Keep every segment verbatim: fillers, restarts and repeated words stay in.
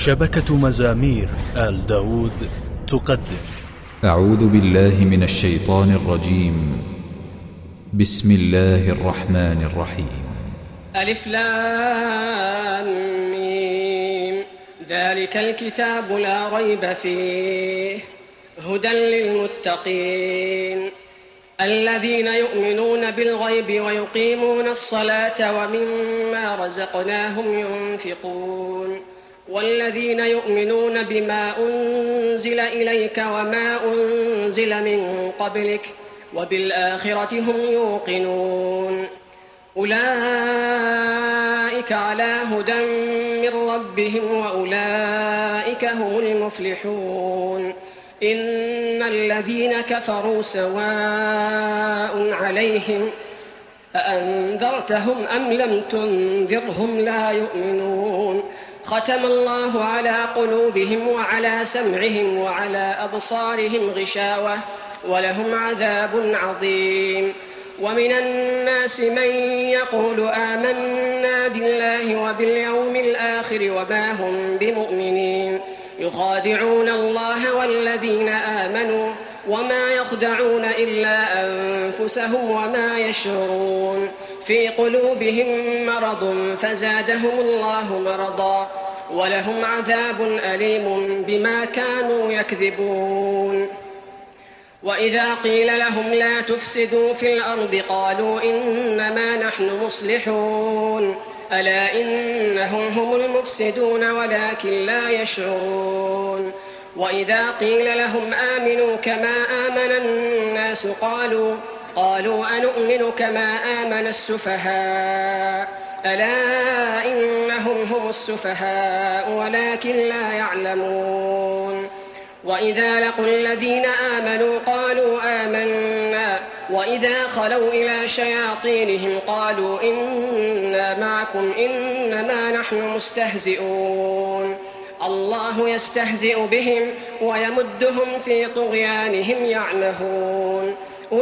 شبكة مزامير آل داود تقدم. أعوذ بالله من الشيطان الرجيم. بسم الله الرحمن الرحيم. ألف لام ميم. ذلك الكتاب لا ريب فيه هدى للمتقين الذين يؤمنون بالغيب ويقيمون الصلاة ومما رزقناهم ينفقون والذين يؤمنون بما أنزل إليك وما أنزل من قبلك وبالآخرة هم يوقنون أولئك على هدى من ربهم وأولئك هم المفلحون. إن الذين كفروا سواء عليهم أأنذرتهم أم لم تنذرهم لا يؤمنون. ختم الله على قلوبهم وعلى سمعهم وعلى أبصارهم غشاوة ولهم عذاب عظيم. ومن الناس من يقول آمنا بالله وباليوم الآخر وما هم بمؤمنين يخادعون الله والذين آمنوا وما يخدعون إلا أنفسهم وما يشعرون. في قلوبهم مرض فزادهم الله مرضا ولهم عذاب أليم بما كانوا يكذبون. وإذا قيل لهم لا تفسدوا في الأرض قالوا إنما نحن مصلحون ألا إنهم هم المفسدون ولكن لا يشعرون. وإذا قيل لهم آمنوا كما آمن الناس قالوا قالوا أنؤمن كما آمن السفهاء ألا إنهم هم السفهاء ولكن لا يعلمون. وإذا لقوا الذين آمنوا قالوا آمنا وإذا خلوا إلى شياطينهم قالوا إنا معكم إنما نحن مستهزئون. الله يستهزئ بهم ويمدهم في طغيانهم يعمهون.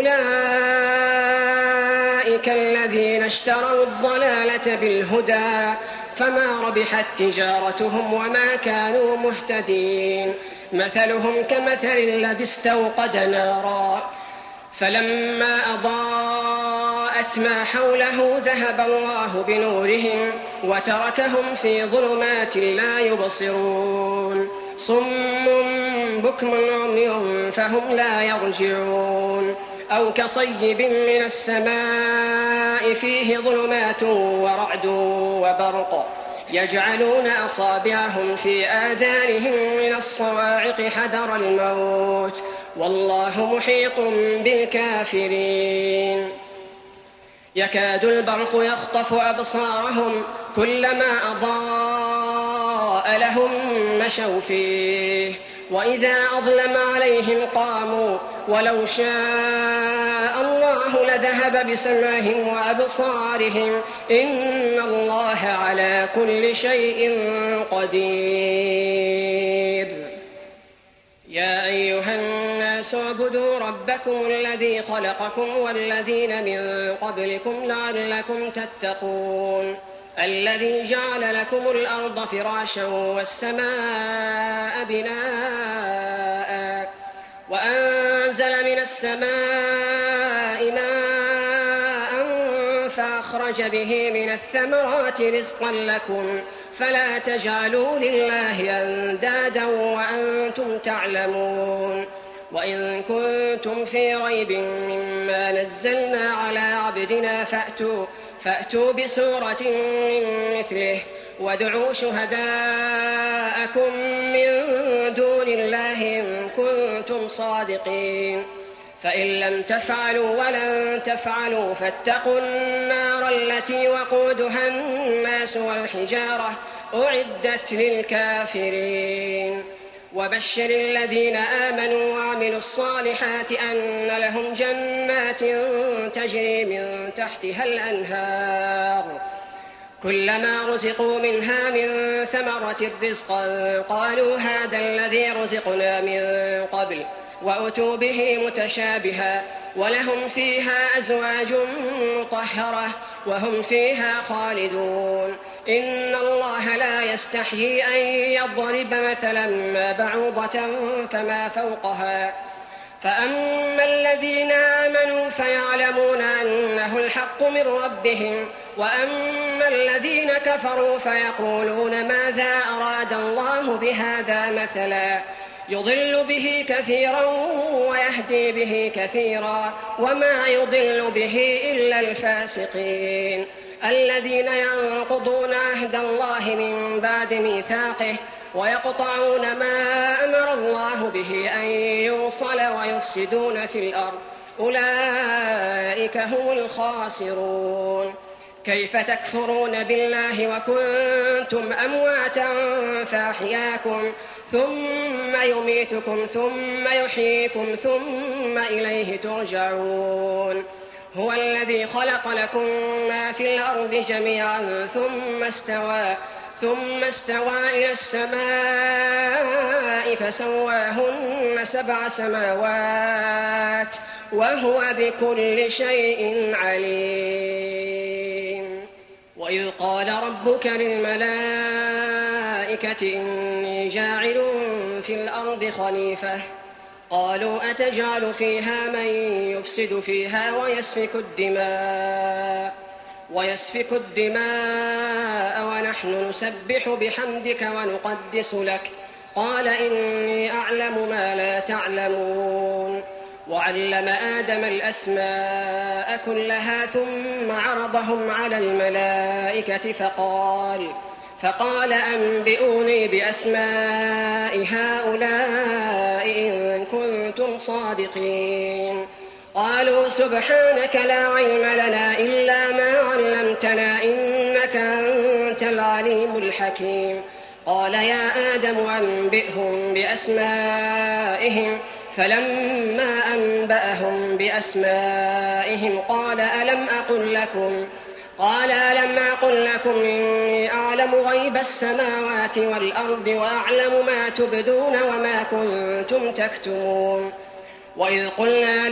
أولئك الذين اشتروا الضلالة بالهدى فما ربحت تجارتهم وما كانوا مهتدين. مثلهم كمثل الذي استوقد نارا فلما أضاءت ما حوله ذهب الله بنورهم وتركهم في ظلمات لا يبصرون. صم بكم عمي فهم لا يرجعون. أو كصيب من السماء فيه ظلمات ورعد وبرق يجعلون أصابعهم في آذانهم من الصواعق حذر الموت والله محيط بالكافرين. يكاد البرق يخطف أبصارهم كلما أضاء لهم مشوا فيه وإذا أظلم عليهم قاموا ولو شاء الله لذهب بسمعهم وأبصارهم إن الله على كل شيء قدير. يا أيها الناس اعبدوا ربكم الذي خلقكم والذين من قبلكم لعلكم تتقون الذي جعل لكم الأرض فراشا والسماء بناء وأنزل من السماء ماء فأخرج به من الثمرات رزقا لكم فلا تجعلوا لله أندادا وأنتم تعلمون. وإن كنتم في ريب مما نزلنا على عبدنا فأتوا, فأتوا بسورة من مثله وادعوا شهداءكم من دون الله إن كنتم صادقين. فإن لم تفعلوا ولن تفعلوا فاتقوا النار التي وقودها الناس والحجارة أعدت للكافرين. وبشر الذين آمنوا وعملوا الصالحات أن لهم جنات تجري من تحتها الأنهار كلما رزقوا منها من ثمرة رزقا قالوا هذا الذي رزقنا من قبل وأتوا به متشابها ولهم فيها أزواج مطهرة وهم فيها خالدون. إن الله لا يستحيي أن يضرب مثلا ما بعوضة فما فوقها فأما الذين آمنوا فيعلمون أنه الحق من ربهم وأما الذين كفروا فيقولون ماذا أراد الله بهذا مثلا يضل به كثيرا ويهدي به كثيرا وما يضل به إلا الفاسقين الذين ينقضون عهد الله من بعد ميثاقه ويقطعون ما أمر الله به أن يوصل ويفسدون في الأرض أولئك هم الخاسرون. كيف تكفرون بالله وكنتم أمواتا فأحياكم ثم يميتكم ثم يحييكم ثم إليه ترجعون. هو الذي خلق لكم ما في الأرض جميعا ثم استوى ثم استوى إلى السماء فسواهن سبع سماوات وهو بكل شيء عليم. وإذ قال ربك للملائكة إني جاعل في الأرض خليفة قالوا أتجعل فيها من يفسد فيها ويسفك الدماء ويسفك الدماء ونحن نسبح بحمدك ونقدس لك قال إني أعلم ما لا تعلمون. وعلم آدم الأسماء كلها ثم عرضهم على الملائكة فقال فقال أنبئوني بأسماء هؤلاء إن كنتم صادقين. قالوا سبحانك لا علم لنا إلا ما علمتنا إنك أنت العليم الحكيم. قال يا آدم أنبئهم بأسمائهم فلما أنبأهم بأسمائهم قال ألم أقل لكم قال ألم أقل لكم إني أعلم غيب السماوات والأرض وأعلم ما تبدون وما كنتم تكتمون. وإذ قلنا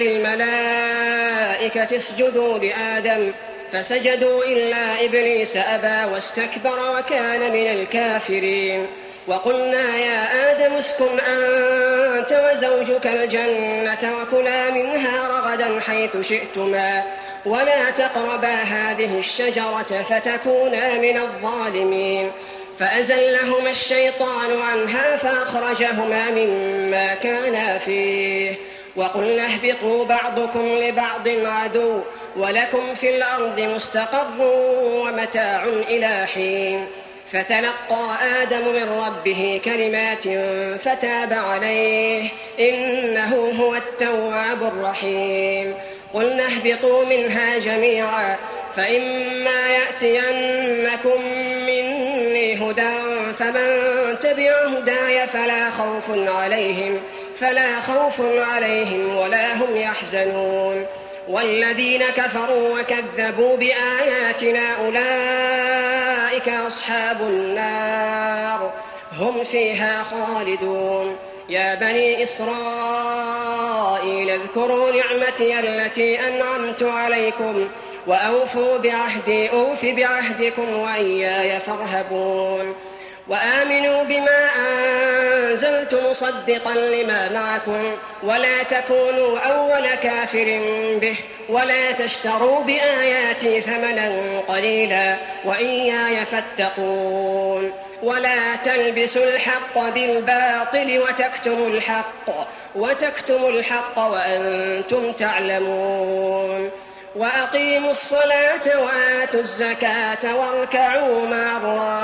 للملائكة اسجدوا لآدم فسجدوا إلا إبليس أبى واستكبر وكان من الكافرين. وقلنا يا آدم اسكن أنت وزوجك الجنة وكلا منها رغدا حيث شئتما ولا تقربا هذه الشجرة فتكونا من الظالمين. فأزلهما الشيطان عنها فأخرجهما مما كانا فيه وقلنا اهبطوا بعضكم لبعض عدو ولكم في الأرض مستقر ومتاع إلى حين. فتلقى آدم من ربه كلمات فتاب عليه إنه هو التواب الرحيم. قلنا اهبطوا منها جميعا فإما يأتينكم مني هدى فمن تبع هداي فلا خوف عليهم فلا خوف عليهم ولا هم يحزنون. والذين كفروا وكذبوا بآياتنا أولئك أصحاب النار هم فيها خالدون. يا بني إسرائيل اذكروا نعمتي التي أنعمت عليكم وأوفوا بعهدي أوف بعهدكم وإياي فارهبون. وآمنوا بما أنزلت مصدقا لما معكم ولا تكونوا أول كافر به ولا تشتروا بآياتي ثمنا قليلا وإياي فاتقون. ولا تلبسوا الحق بالباطل وتكتموا الحق وتكتموا الحق وأنتم تعلمون. وأقيموا الصلاة وآتوا الزكاة واركعوا مع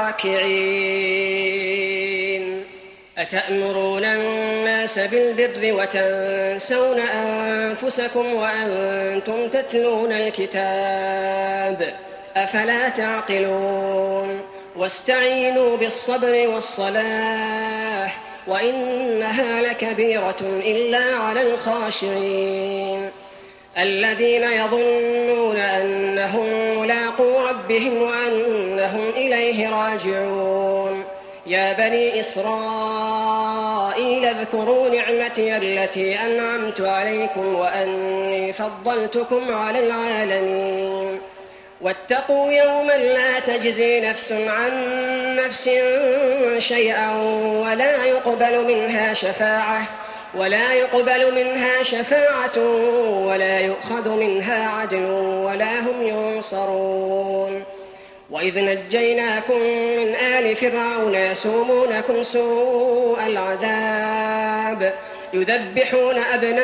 الراكعين. أتأمرون الناس بالبر وتنسون أنفسكم وأنتم تتلون الكتاب أفلا تعقلون. واستعينوا بالصبر والصلاة وإنها لكبيرة إلا على الخاشعين الذين يظنون أنهم ملاقو ربهم وأنهم إليه راجعون. يا بني إسرائيل اذكروا نعمتي التي أنعمت عليكم وأني فضلتكم على العالمين. واتقوا يوما لا تجزي نفس عن نفس شيئا ولا يقبل منها شفاعة ولا يقبل منها شفاعة ولا يؤخذ منها عدل ولا هم ينصرون. وإذ نجيناكم من آل فرعون يسومونكم سوء العذاب يذبحون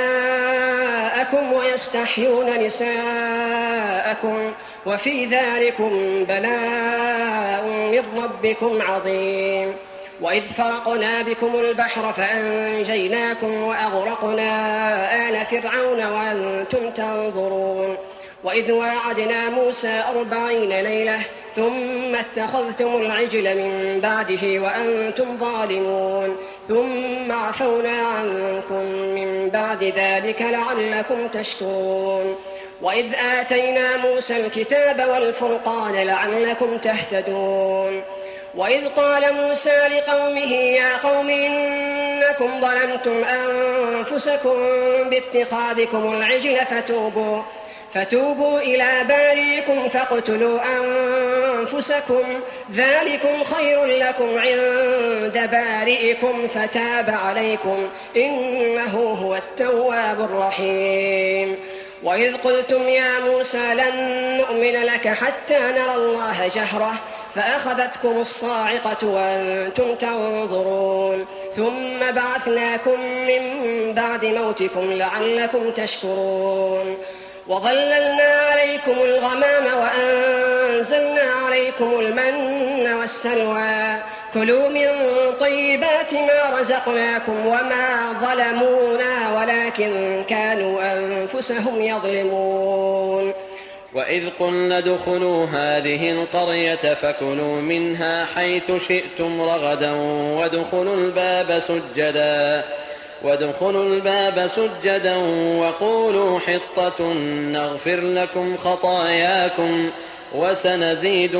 أبناءكم ويستحيون نساءكم وفي ذلكم بلاء من ربكم عظيم. وإذ فرقنا بكم البحر فأنجيناكم وأغرقنا آل فرعون وأنتم تنظرون. وإذ واعدنا موسى أربعين ليلة ثم اتخذتم العجل من بعده وأنتم ظالمون ثم عفونا عنكم من بعد ذلك لعلكم تشكرون. وإذ آتينا موسى الكتاب والفرقان لعلكم تهتدون. وإذ قال موسى لقومه يا قوم إنكم ظلمتم أنفسكم باتخاذكم العجل فتوبوا فتوبوا إلى بارئكم فاقتلوا أنفسكم ذلكم خير لكم عند بارئكم فتاب عليكم إنه هو التواب الرحيم. وإذ قلتم يا موسى لن نؤمن لك حتى نرى الله جهرة فأخذتكم الصاعقة وأنتم تنظرون ثم بعثناكم من بعد موتكم لعلكم تشكرون. وظللنا عليكم الغمام وأنزلنا عليكم المن والسلوى كلوا من طيبات ما رزقناكم وما ظلمونا ولكن كانوا أنفسهم يظلمون. وإذ قلنا ادخلوا هذه القرية فكلوا منها حيث شئتم رغدا وادخلوا الباب سجدا وادخلوا الباب سجدا وقولوا حطة نغفر لكم خطاياكم وسنزيد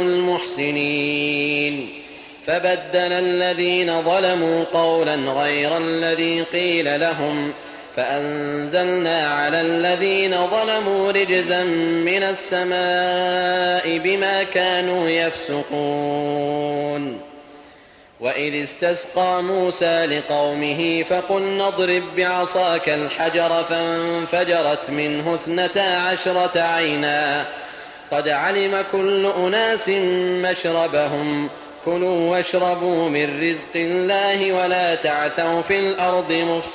المحسنين. فبدل الذين ظلموا قولا غير الذي قيل لهم فأنزلنا على الذين ظلموا رجزا من السماء بما كانوا يفسقون. وإذ استسقى موسى لقومه فقلنا اضرب بعصاك الحجر فانفجرت منه اثنتا عشرة عينا قد علم كل أناس مشربهم كلوا واشربوا من رزق الله ولا تعثوا في الأرض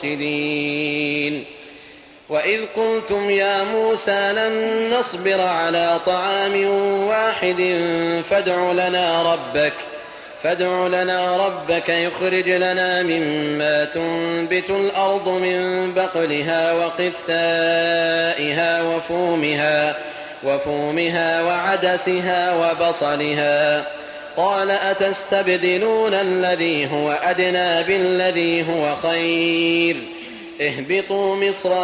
مفسدين. وإذ قلتم يا موسى لن نصبر على طعام واحد فادع لنا ربك فادع لنا ربك يخرج لنا مما تنبت الأرض من بقلها وقثائها وفومها وفومها وعدسها وبصلها قال أتستبدلون الذي هو أدنى بالذي هو خير اهبطوا مصرا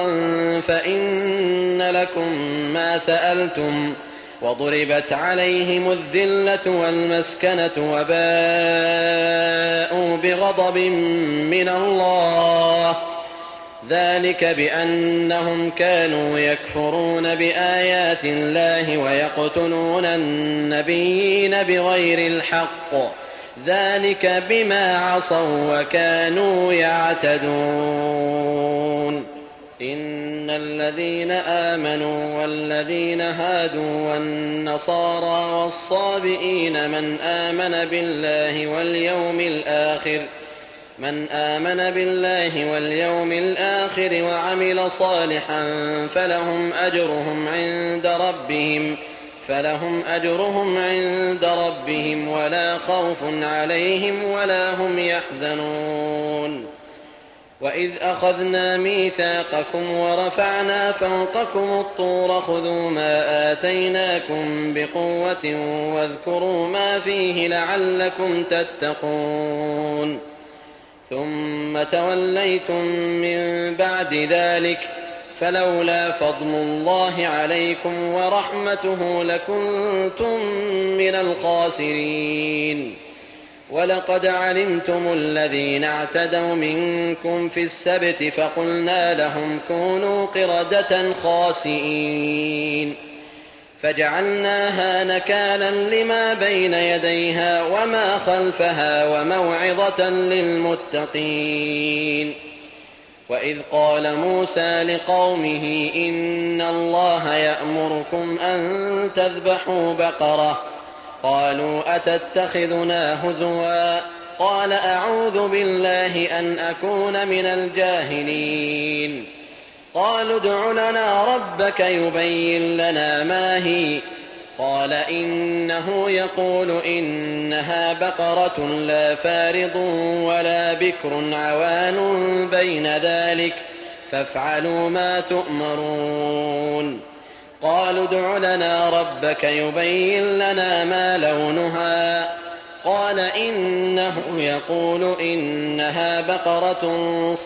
فإن لكم ما سألتم وضربت عليهم الذلة والمسكنة وباءوا بغضب من الله ذلك بأنهم كانوا يكفرون بآيات الله ويقتلون النبيين بغير الحق ذلك بما عصوا وكانوا يعتدون. إن الذين آمنوا والذين هادوا والنصارى والصابئين من آمن بالله واليوم الآخر من آمن بالله واليوم الآخر وعمل صالحا فلهم أجرهم عند ربهم فلهم أجرهم عند ربهم ولا خوف عليهم ولا هم يحزنون. وإذ أخذنا ميثاقكم ورفعنا فوقكم الطور خذوا ما آتيناكم بقوة واذكروا ما فيه لعلكم تتقون. ثم توليتم من بعد ذلك فلولا فضل الله عليكم ورحمته لكنتم من الخاسرين. ولقد علمتم الذين اعتدوا منكم في السبت فقلنا لهم كونوا قردة خاسئين فجعلناها نكالا لما بين يديها وما خلفها وموعظة للمتقين. وإذ قال موسى لقومه إن الله يأمركم أن تذبحوا بقرة قالوا أتتخذنا هزوا قال أعوذ بالله أن أكون من الجاهلين. قالوا ادع لنا ربك يبين لنا ما هي قال إنه يقول إنها بقرة لا فارض ولا بكر عوان بين ذلك فافعلوا ما تؤمرون. قالوا ادع لنا ربك يبين لنا ما لونها قال إنه يقول إنها بقرة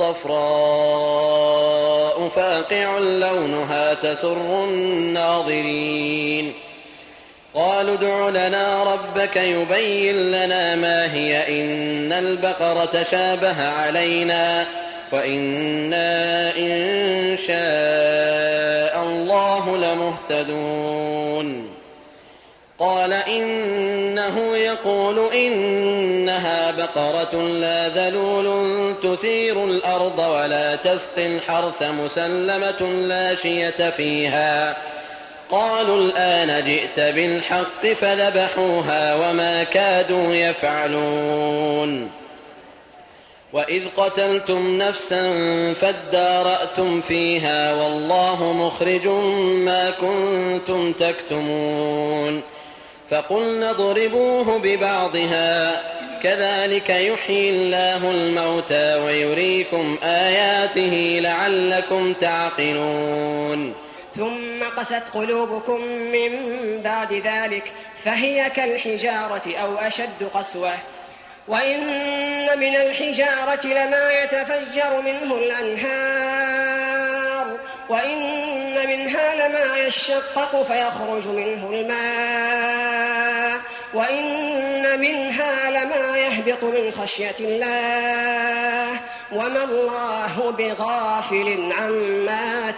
صفراء فاقع لونها تسر الناظرين. قالوا ادع لنا ربك يبين لنا ما هي إن البقرة شابه علينا وإنا إن شاء الله لمهتدون. قال إنه يقول إنها بقرة لا ذلول تثير الأرض ولا تسقي الحرث مسلمة لا شية فيها. قالوا الآن جئت بالحق فذبحوها وما كادوا يفعلون. وإذ قتلتم نفسا فادارأتم فيها والله مخرج ما كنتم تكتمون. فقلنا اضربوه ببعضها كذلك يحيي الله الموتى ويريكم آياته لعلكم تعقلون. ثم قست قلوبكم من بعد ذلك فهي كالحجارة أو أشد قسوة وإن من الحجارة لما يتفجر منه الأنهار وإن منها لما يشقق فيخرج منه الماء وإن منها لما يهبط من خشية الله وما الله بغافل عما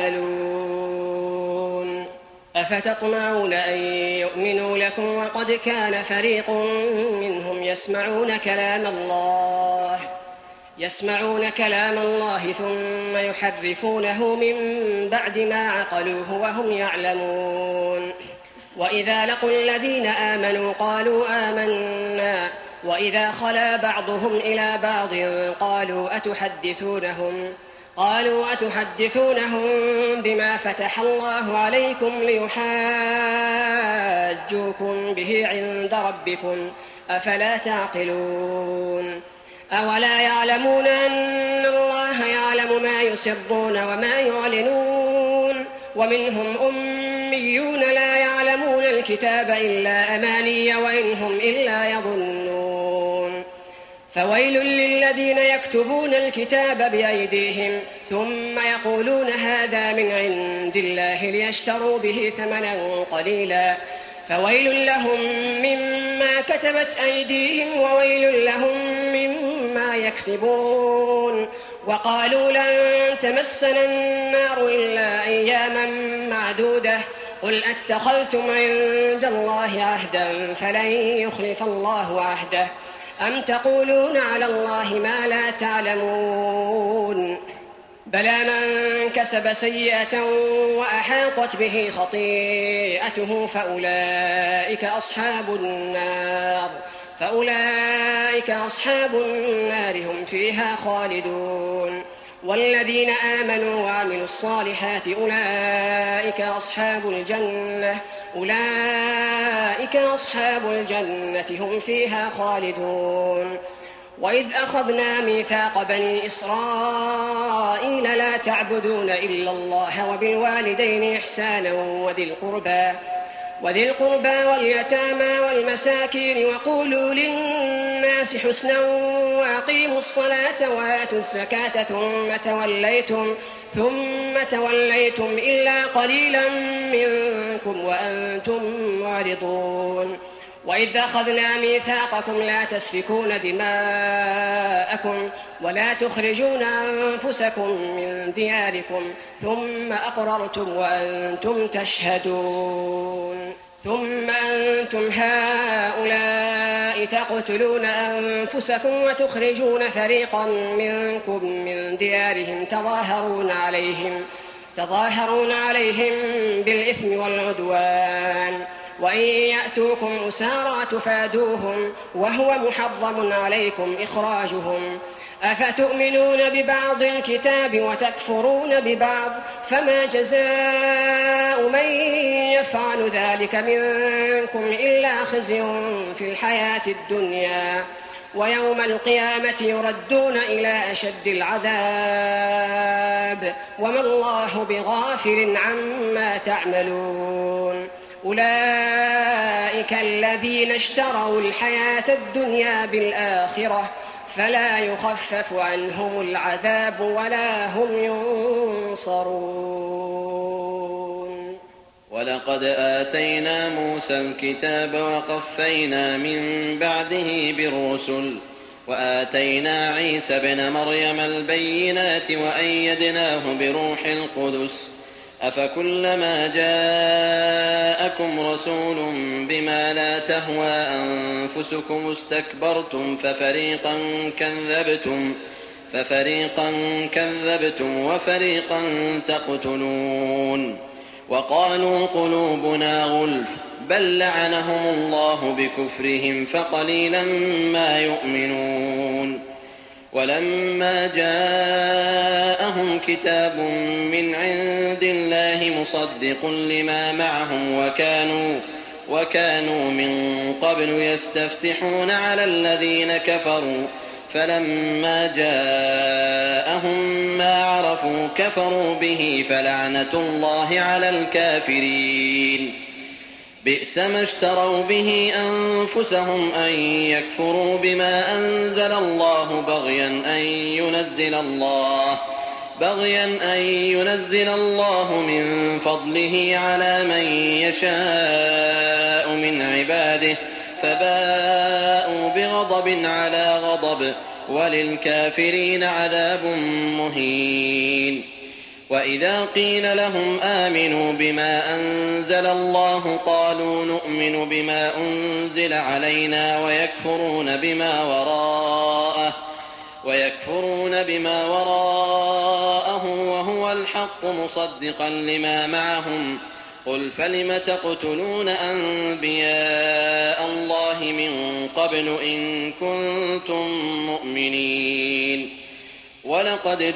تعملون. أفتطمعون أن يؤمنوا لكم وقد كان فريق منهم يسمعون كلام الله يسمعون كلام الله ثم يحرفونه من بعد ما عقلوه وهم يعلمون. وإذا لقوا الذين آمنوا قالوا آمنا وإذا خلا بعضهم إلى بعض قالوا أتحدثونهم قالوا أتحدثونهم بما فتح الله عليكم ليحاجوكم به عند ربكم أفلا تعقلون. أولا يعلمون أن الله يعلم ما يسرون وما يعلنون ومنهم أميون لا يعلمون الكتاب إلا أماني وإنهم إلا يظنون. فويل للذين يكتبون الكتاب بأيديهم ثم يقولون هذا من عند الله ليشتروا به ثمنا قليلا فويل لهم مما كتبت أيديهم وويل لهم مما يكسبون. وقالوا لن تمسنا النار إلا أياما معدودة قل أتخذتم عند الله عهدا فلن يخلف الله عهده أم تقولون على الله ما لا تعلمون. بلى من كسب سيئة وأحاطت به خطيئته فأولئك أصحاب النار فأولئك أصحاب النار هم فيها خالدون. والذين آمنوا وعملوا الصالحات أولئك أصحاب الجنة أولئك أصحاب الجنة هم فيها خالدون. وإذ أخذنا ميثاق بني إسرائيل لا تعبدون إلا الله وبالوالدين إحسانا وذي القربى وذي القربى واليتامى والمساكين وقولوا للناس حسنا وأقيموا الصلاة وآتوا الزكاة ثم توليتم ثم توليتم إلا قليلا منكم وأنتم معرضون. وإذ أخذنا ميثاقكم لا تسفكون دماءكم ولا تخرجون أنفسكم من دياركم ثم أقررتم وأنتم تشهدون ثم أنتم هؤلاء تقتلون أنفسكم وتخرجون فريقا منكم من ديارهم تظاهرون عليهم تظاهرون عليهم بالإثم والعدوان وإن يأتوكم أسارى تفادوهم وهو محرم عليكم إخراجهم أفتؤمنون ببعض الكتاب وتكفرون ببعض فما جزاء من يفعل ذلك منكم إلا خزي في الحياة الدنيا ويوم القيامة يردون إلى أشد العذاب وما الله بغافل عما تعملون أولئك الذين اشتروا الحياة الدنيا بالآخرة فلا يخفف عنهم العذاب ولا هم ينصرون. ولقد آتينا موسى الكتاب وقفينا من بعده بالرسل وآتينا عيسى ابن مريم البينات وأيدناه بروح القدس أفكلما جاءكم رسول بما لا تهوى أنفسكم استكبرتم ففريقا كذبتم ففريقا كذبتم وفريقا تقتلون وقالوا قلوبنا غلف بل لعنهم الله بكفرهم فقليلا ما يؤمنون ولما جاءهم كتاب من عند الله مصدق لما معهم وكانوا وكانوا من قبل يستفتحون على الذين كفروا فلما جاءهم ما عرفوا كفروا به فلعنة الله على الكافرين بئس ما اشتروا به أنفسهم أن يكفروا بما أنزل الله بغيا أن ينزل الله بغيا أن ينزل الله من فضله على من يشاء من عباده فباءوا بغضب على غضب وللكافرين عذاب مهين. وإذا قيل لهم آمنوا بما أنزل الله قالوا نؤمن بما أنزل علينا ويكفرون بما وراءه ويكفرون بما وراءه وهو الحق مصدقا لما معهم قل فلم تقتلون أنبياء الله من قبل إن كنتم مؤمنين ولقد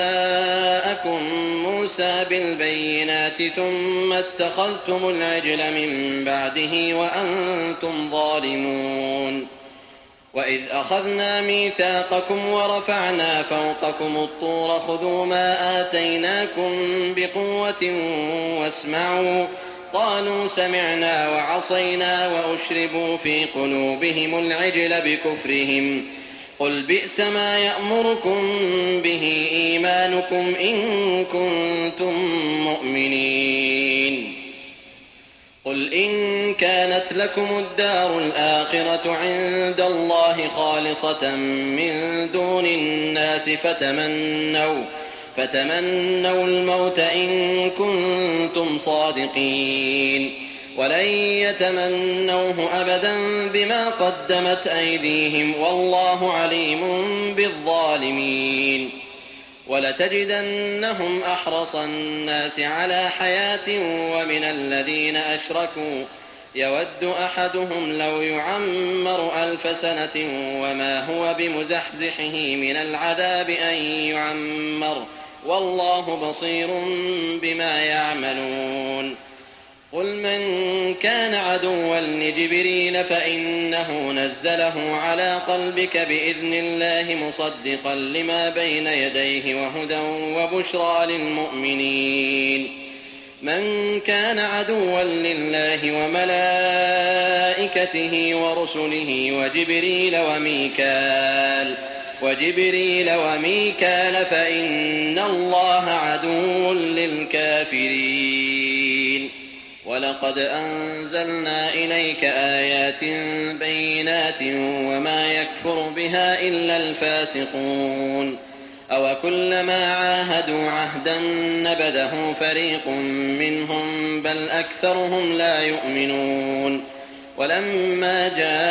جاءكم موسى بالبينات ثم اتخذتم العجل من بعده وأنتم ظالمون وإذ أخذنا ميثاقكم ورفعنا فوقكم الطور خذوا ما آتيناكم بقوة واسمعوا قالوا سمعنا وعصينا وأشربوا في قلوبهم العجل بكفرهم قل بئس ما يأمركم به إيمانكم إن كنتم مؤمنين قل إن كانت لكم الدار الآخرة عند الله خالصة من دون الناس فتمنوا فتمنوا الموت إن كنتم صادقين ولن يتمنوه أبدا بما قدمت أيديهم والله عليم بالظالمين ولتجدنهم أحرص الناس على حياة ومن الذين أشركوا يود أحدهم لو يعمر ألف سنة وما هو بمزحزحه من العذاب أن يعمر والله بصير بما يعملون قل من كان عدوا لجبريل فإنه نزله على قلبك بإذن الله مصدقا لما بين يديه وهدى وبشرى للمؤمنين من كان عدوا لله وملائكته ورسله وجبريل وميكال وجبريل وميكال فإن الله عدو للكافرين ولقد أنزلنا إليك آيات بينات وما يكفر بها إلا الفاسقون أو كلما عاهدوا عهدا نبذه فريق منهم بل أكثرهم لا يؤمنون ولما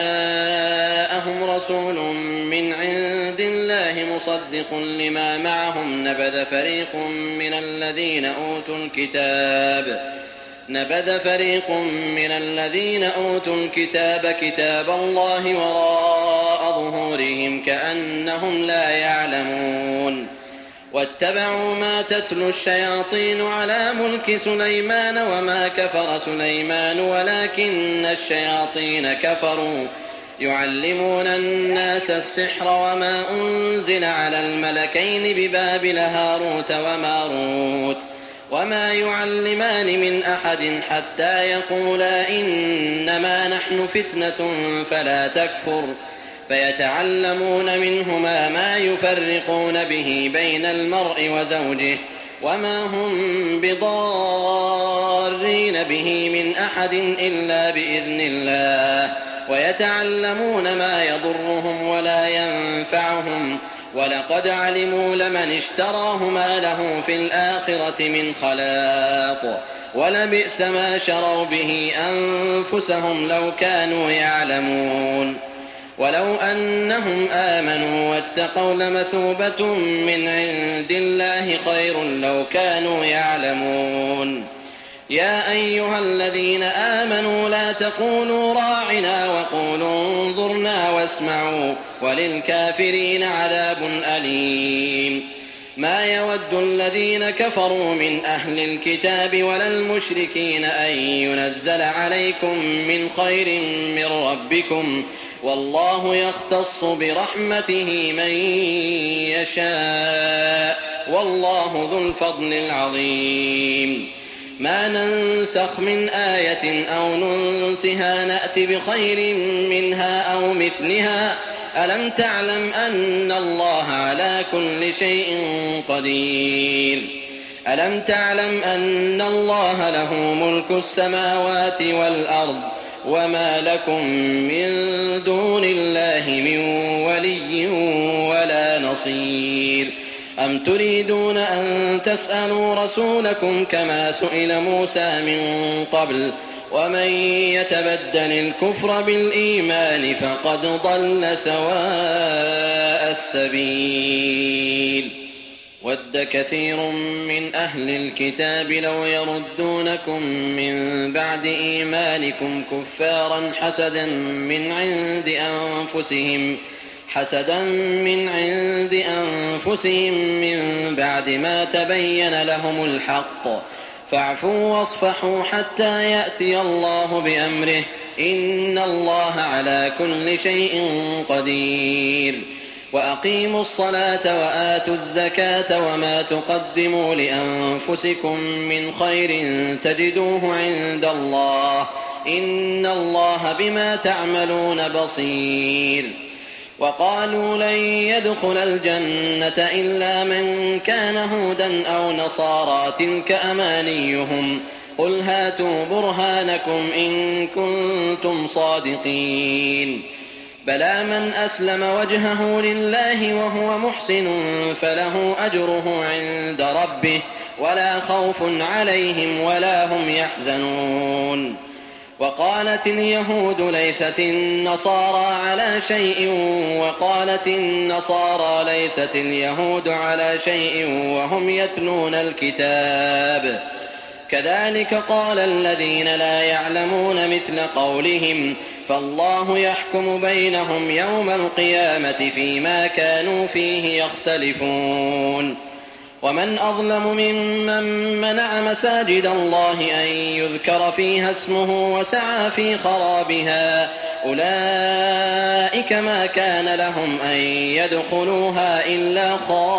جاءهم رسول من عند الله مصدق لما معهم نبذ فريق من الذين أوتوا الكتاب نبذ فريق من الذين أوتوا الكتاب كتاب الله وراء ظهورهم كأنهم لا يعلمون واتبعوا ما تتلو الشياطين على ملك سليمان وما كفر سليمان ولكن الشياطين كفروا يعلمون الناس السحر وما أنزل على الملكين ببابل هاروت وماروت وما يعلمان من أحد حتى يقولا إنما نحن فتنة فلا تكفر فيتعلمون منهما ما يفرقون به بين المرء وزوجه وما هم بضارين به من أحد إلا بإذن الله ويتعلمون ما يضرهم ولا ينفعهم ولقد علموا لمن اشتراه ما له في الآخرة من خلاق ولبئس ما شروا به أنفسهم لو كانوا يعلمون ولو أنهم آمنوا واتقوا لمثوبة من عند الله خير لو كانوا يعلمون يا أيها الذين آمنوا لا تقولوا راعنا وقولوا انظرنا واسمعوا وللكافرين عذاب أليم ما يود الذين كفروا من أهل الكتاب ولا المشركين أن ينزل عليكم من خير من ربكم والله يختص برحمته من يشاء والله ذو الفضل العظيم ما ننسخ من آية أو ننسها نأت بخير منها أو مثلها ألم تعلم أن الله على كل شيء قدير ألم تعلم أن الله له ملك السماوات والأرض وما لكم من دون الله من ولي ولا نصير أم تريدون أن تسألوا رسولكم كما سئل موسى من قبل ومن يتبدل الكفر بالإيمان فقد ضل سواء السبيل ود كثير من أهل الكتاب لو يردونكم من بعد إيمانكم كفارا حسدا من عند أنفسهم حسدا من عند أنفسهم من بعد ما تبين لهم الحق فاعفوا واصفحوا حتى يأتي الله بأمره إن الله على كل شيء قدير وأقيموا الصلاة وآتوا الزكاة وما تقدموا لأنفسكم من خير تجدوه عند الله إن الله بما تعملون بصير وقالوا لن يدخل الجنة إلا من كان هودا أو نصارى تلك أمانيهم قل هاتوا برهانكم إن كنتم صادقين بلى من أسلم وجهه لله وهو محسن فله أجره عند ربه ولا خوف عليهم ولا هم يحزنون وقالت اليهود ليست النصارى على شيء وقالت النصارى ليست اليهود على شيء وهم يتلون الكتاب كذلك قال الذين لا يعلمون مثل قولهم فالله يحكم بينهم يوم القيامة فيما كانوا فيه يختلفون ومن أظلم ممن منع مساجد الله أن يذكر فيها اسمه وسعى في خرابها أولئك ما كان لهم أن يدخلوها إلا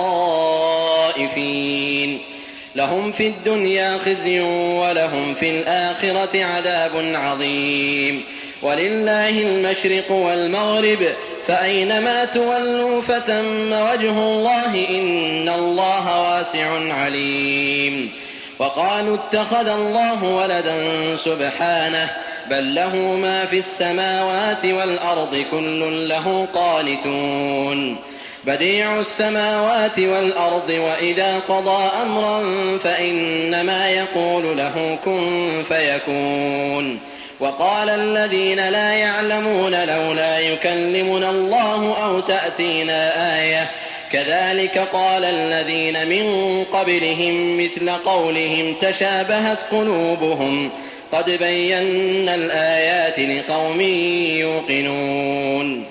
خائفين لهم في الدنيا خزي ولهم في الآخرة عذاب عظيم ولله المشرق والمغرب فأينما تولوا فثم وجه الله إن الله واسع عليم وقالوا اتخذ الله ولدا سبحانه بل له ما في السماوات والأرض كل له قانتون بديع السماوات والأرض وإذا قضى أمرا فإنما يقول له كن فيكون وقال الذين لا يعلمون لولا يكلمنا الله أو تأتينا آية كذلك قال الذين من قبلهم مثل قولهم تشابهت قلوبهم قد بينا الآيات لقوم يوقنون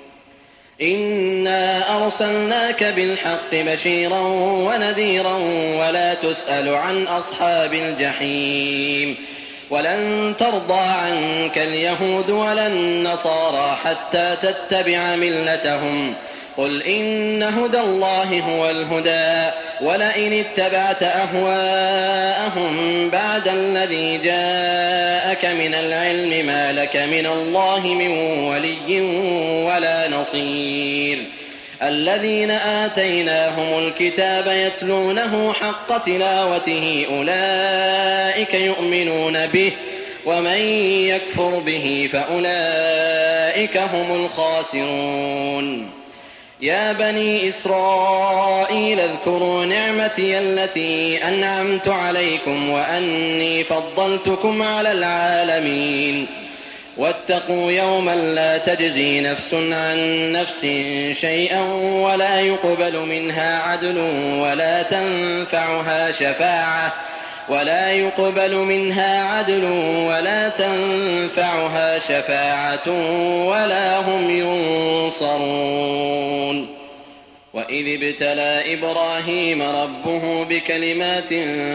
إنا أرسلناك بالحق بشيرا ونذيرا ولا تسأل عن أصحاب الجحيم ولن ترضى عنك اليهود ولا النصارى حتى تتبع ملتهم قل إن هدى الله هو الهدى ولئن اتبعت أهواءهم بعد الذي جاءك من العلم ما لك من الله من ولي ولا نصير الذين آتيناهم الكتاب يتلونه حق تلاوته أولئك يؤمنون به ومن يكفر به فأولئك هم الخاسرون يا بني إسرائيل اذكروا نعمتي التي أنعمت عليكم وأني فضلتكم على العالمين واتقوا يوما لا تجزي نفس عن نفس شيئا ولا يقبل منها عدل ولا تنفعها شفاعة ولا يقبل منها عدل ولا تنفعها شفاعة ولا هم ينصرون وإذ ابتلى إبراهيم ربه بكلمات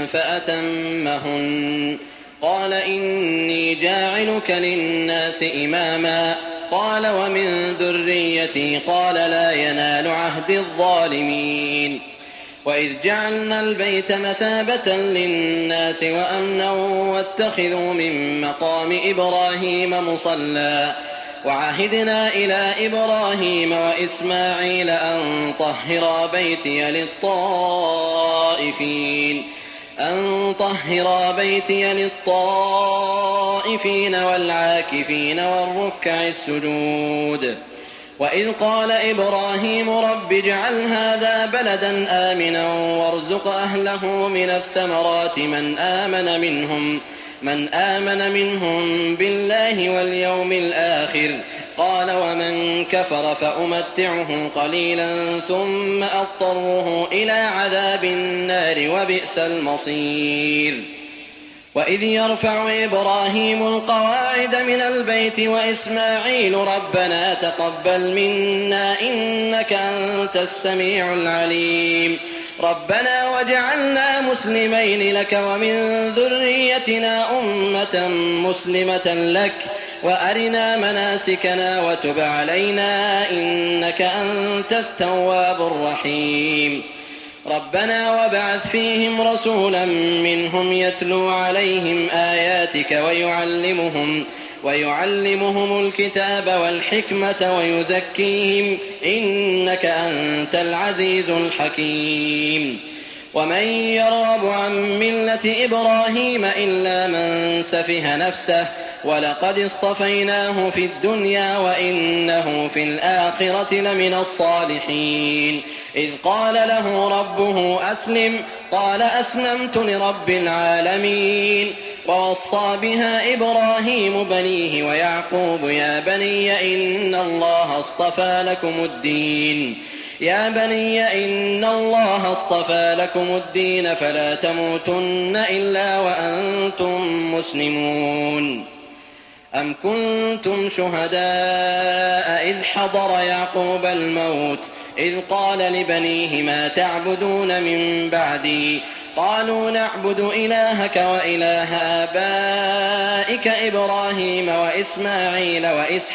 فأتمهن قال إني جاعلك للناس إماما قال ومن ذريتي قال لا ينال عهد الظالمين وإذ جعلنا البيت مثابة للناس وأمنا واتخذوا من مقام إبراهيم مصلى وعهدنا إلى إبراهيم وإسماعيل أن طهرا بيتي للطائفين أن طهرا بيتي للطائفين والعاكفين والركع السجود وإذ قال إبراهيم رب اجعل هذا بلدا آمنا وارزق أهله من الثمرات من آمن منهم من آمن منهم بالله واليوم الآخر قال ومن كفر فأمتعه قليلا ثم أضطره إلى عذاب النار وبئس المصير وإذ يرفع إبراهيم القواعد من البيت وإسماعيل ربنا تقبل منا إنك أنت السميع العليم ربنا واجعلنا مسلمين لك ومن ذريتنا أمة مسلمة لك وأرنا مناسكنا وتب علينا إنك أنت التواب الرحيم ربنا وابعث فيهم رسولا منهم يتلو عليهم آياتك ويعلمهم ويعلمهم الكتاب والحكمة ويزكيهم إنك أنت العزيز الحكيم ومن يرغب عن ملة إبراهيم إلا من سفه نفسه ولقد اصطفيناه في الدنيا وإنه في الآخرة لمن الصالحين إذ قال له ربه أسلم قال أسلمت لرب العالمين ووصى بها إبراهيم بنيه ويعقوب يا بني إن الله اصطفى لكم الدين يا بني إن الله اصطفى لكم الدين فلا تموتن إلا وأنتم مسلمون أم كنتم شهداء إذ حضر يعقوب الموت إذ قال لبنيه ما تعبدون من بعدي قالوا نعبد إلهك وإله آبائك إبراهيم وإسماعيل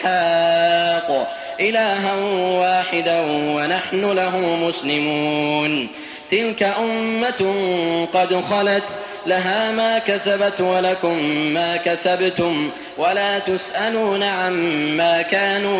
وإسحاق إلها واحدا ونحن له مسلمون تلك أمة قد خلت لها ما كسبت ولكم ما كسبتم ولا تسألون عما كانوا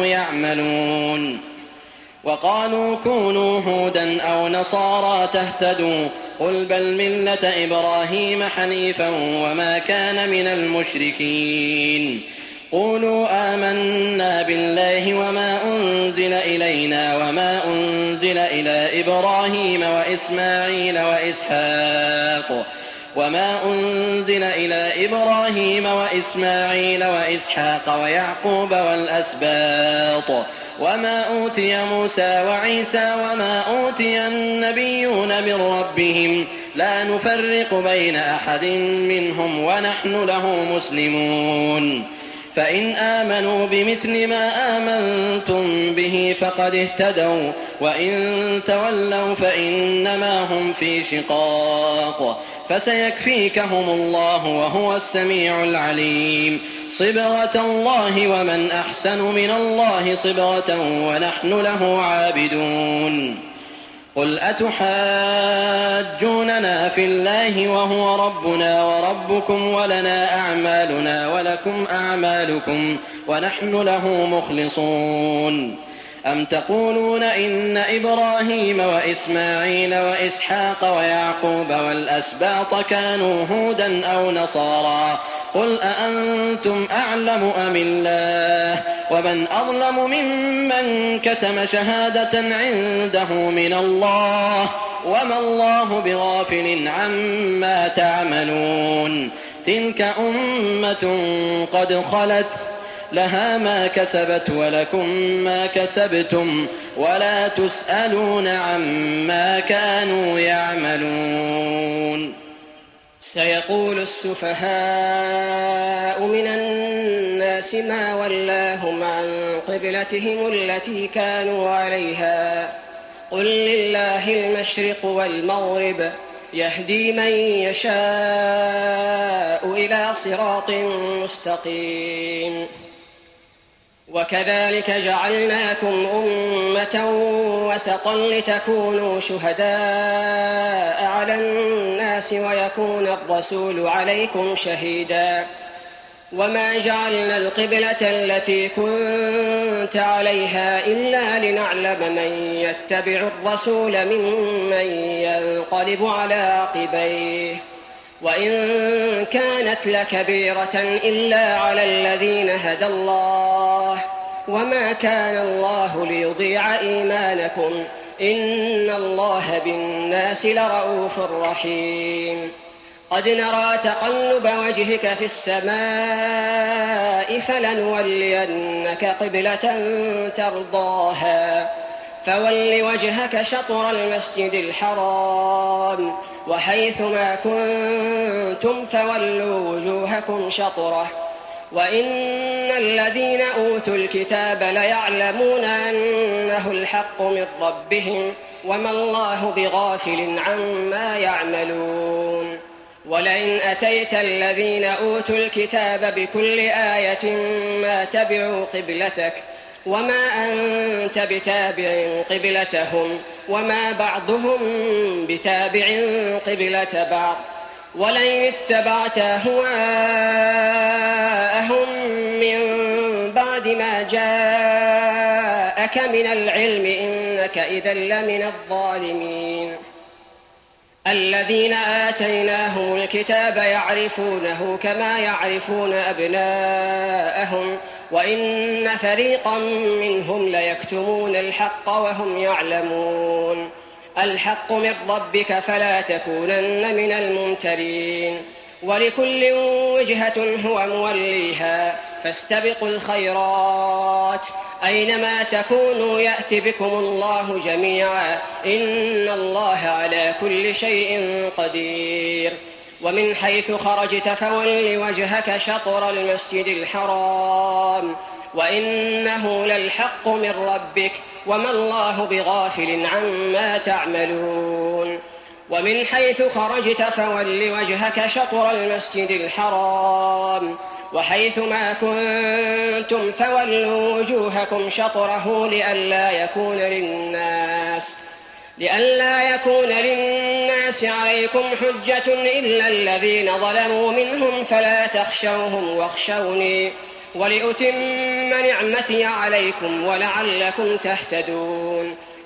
يعملون وقالوا كونوا هودا أو نصارى تهتدوا قل بل ملة إبراهيم حنيفا وما كان من المشركين قولوا آمنا بالله وما أنزل إلينا وما أنزل إلى إبراهيم وإسماعيل وإسحاق وما أنزل إلى إبراهيم وإسماعيل وإسحاق ويعقوب والأسباط وما أوتي موسى وعيسى وما أوتي النبيون من ربهم لا نفرق بين أحد منهم ونحن له مسلمون فإن آمنوا بمثل ما آمنتم به فقد اهتدوا وإن تولوا فإنما هم في شقاق فسيكفيكهم الله وهو السميع العليم صبغة الله ومن أحسن من الله صبغة ونحن له عابدون قل أتحاجوننا في الله وهو ربنا وربكم ولنا أعمالنا ولكم أعمالكم ونحن له مخلصون أم تقولون إن إبراهيم وإسماعيل وإسحاق ويعقوب والأسباط كانوا هودا أو نصارى قل أأنتم أعلم أم الله ومن أظلم ممن كتم شهادة عنده من الله وما الله بغافل عما تعملون تلك أمة قد خلت لها ما كسبت ولكم ما كسبتم ولا تسألون عما كانوا يعملون سيقول السفهاء من الناس ما ولاهم عن قبلتهم التي كانوا عليها قل لله المشرق والمغرب يهدي من يشاء إلى صراط مستقيم وكذلك جعلناكم أمة وسطا لتكونوا شهداء على الناس ويكون الرسول عليكم شهيدا وما جعلنا القبلة التي كنت عليها إلا لنعلم من يتبع الرسول ممن ينقلب على عقبيه وإن كانت لكبيرة إلا على الذين هدى الله وما كان الله ليضيع إيمانكم إن الله بالناس لرؤوف رحيم قد نرى تقلب وجهك في السماء فلنولينك قبلة ترضاها فول وجهك شطر المسجد الحرام وحيث ما كنتم فولوا وجوهكم شطره وإن الذين أوتوا الكتاب ليعلمون أنه الحق من ربهم وما الله بغافل عما يعملون ولئن أتيت الذين أوتوا الكتاب بكل آية ما تبعوا قبلتك وما أنت بتابع قبلتهم وما بعضهم بتابع قبلة بعض ولئن اتبعت أهواءهم من بعد ما جاءك من العلم إنك إذا لمن الظالمين الذين آتيناهم الكتاب يعرفونه كما يعرفون أبناءهم وإن فريقا منهم ليكتمون الحق وهم يعلمون الحق من ربك فلا تكونن من الممترين ولكل وجهة هو موليها فاستبقوا الخيرات أينما تكونوا يأت بكم الله جميعا إن الله على كل شيء قدير ومن حيث خرجت فول وجهك شطر المسجد الحرام وإنه للحق من ربك وما الله بغافل عما تعملون ومن حيث خرجت فول وجهك شطر المسجد الحرام وحيث ما كنتم فولوا وجوهكم شطره لئلا يكون للناس لئلا يكون للناس عليكم حجة إلا الذين ظلموا منهم فلا تخشوهم واخشوني ولأتم نعمتي عليكم ولعلكم تهتدون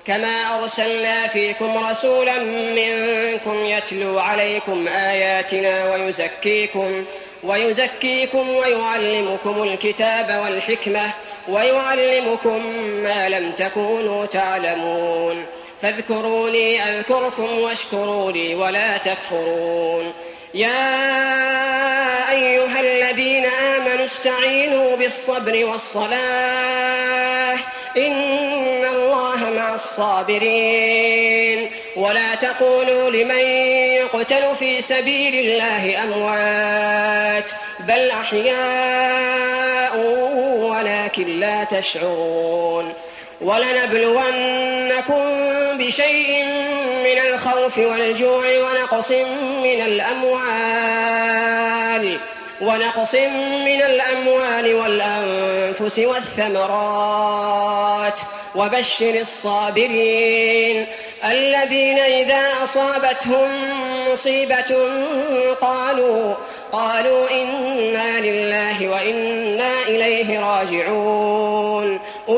كما أرسلنا فيكم رسولا منكم يتلو عليكم آياتنا ويزكيكم ويزكيكم ويعلمكم الكتاب والحكمة ويعلمكم ما لم تكونوا تعلمون فاذكروني أذكركم واشكروا لي ولا تكفرون. يا أيها الذين آمنوا استعينوا بالصبر والصلاة إن الله مع الصابرين ولا تقولوا لمن يقتل في سبيل الله أموات بل أحياء ولكن لا تشعرون. ولنبلونكم بشيء من الخوف والجوع ونقص من الأموال ونقص من الأموال والأنفس والثمرات وبشر الصابرين الذين إذا أصابتهم مصيبة قالوا قالوا إنا لله وإنا إليه راجعون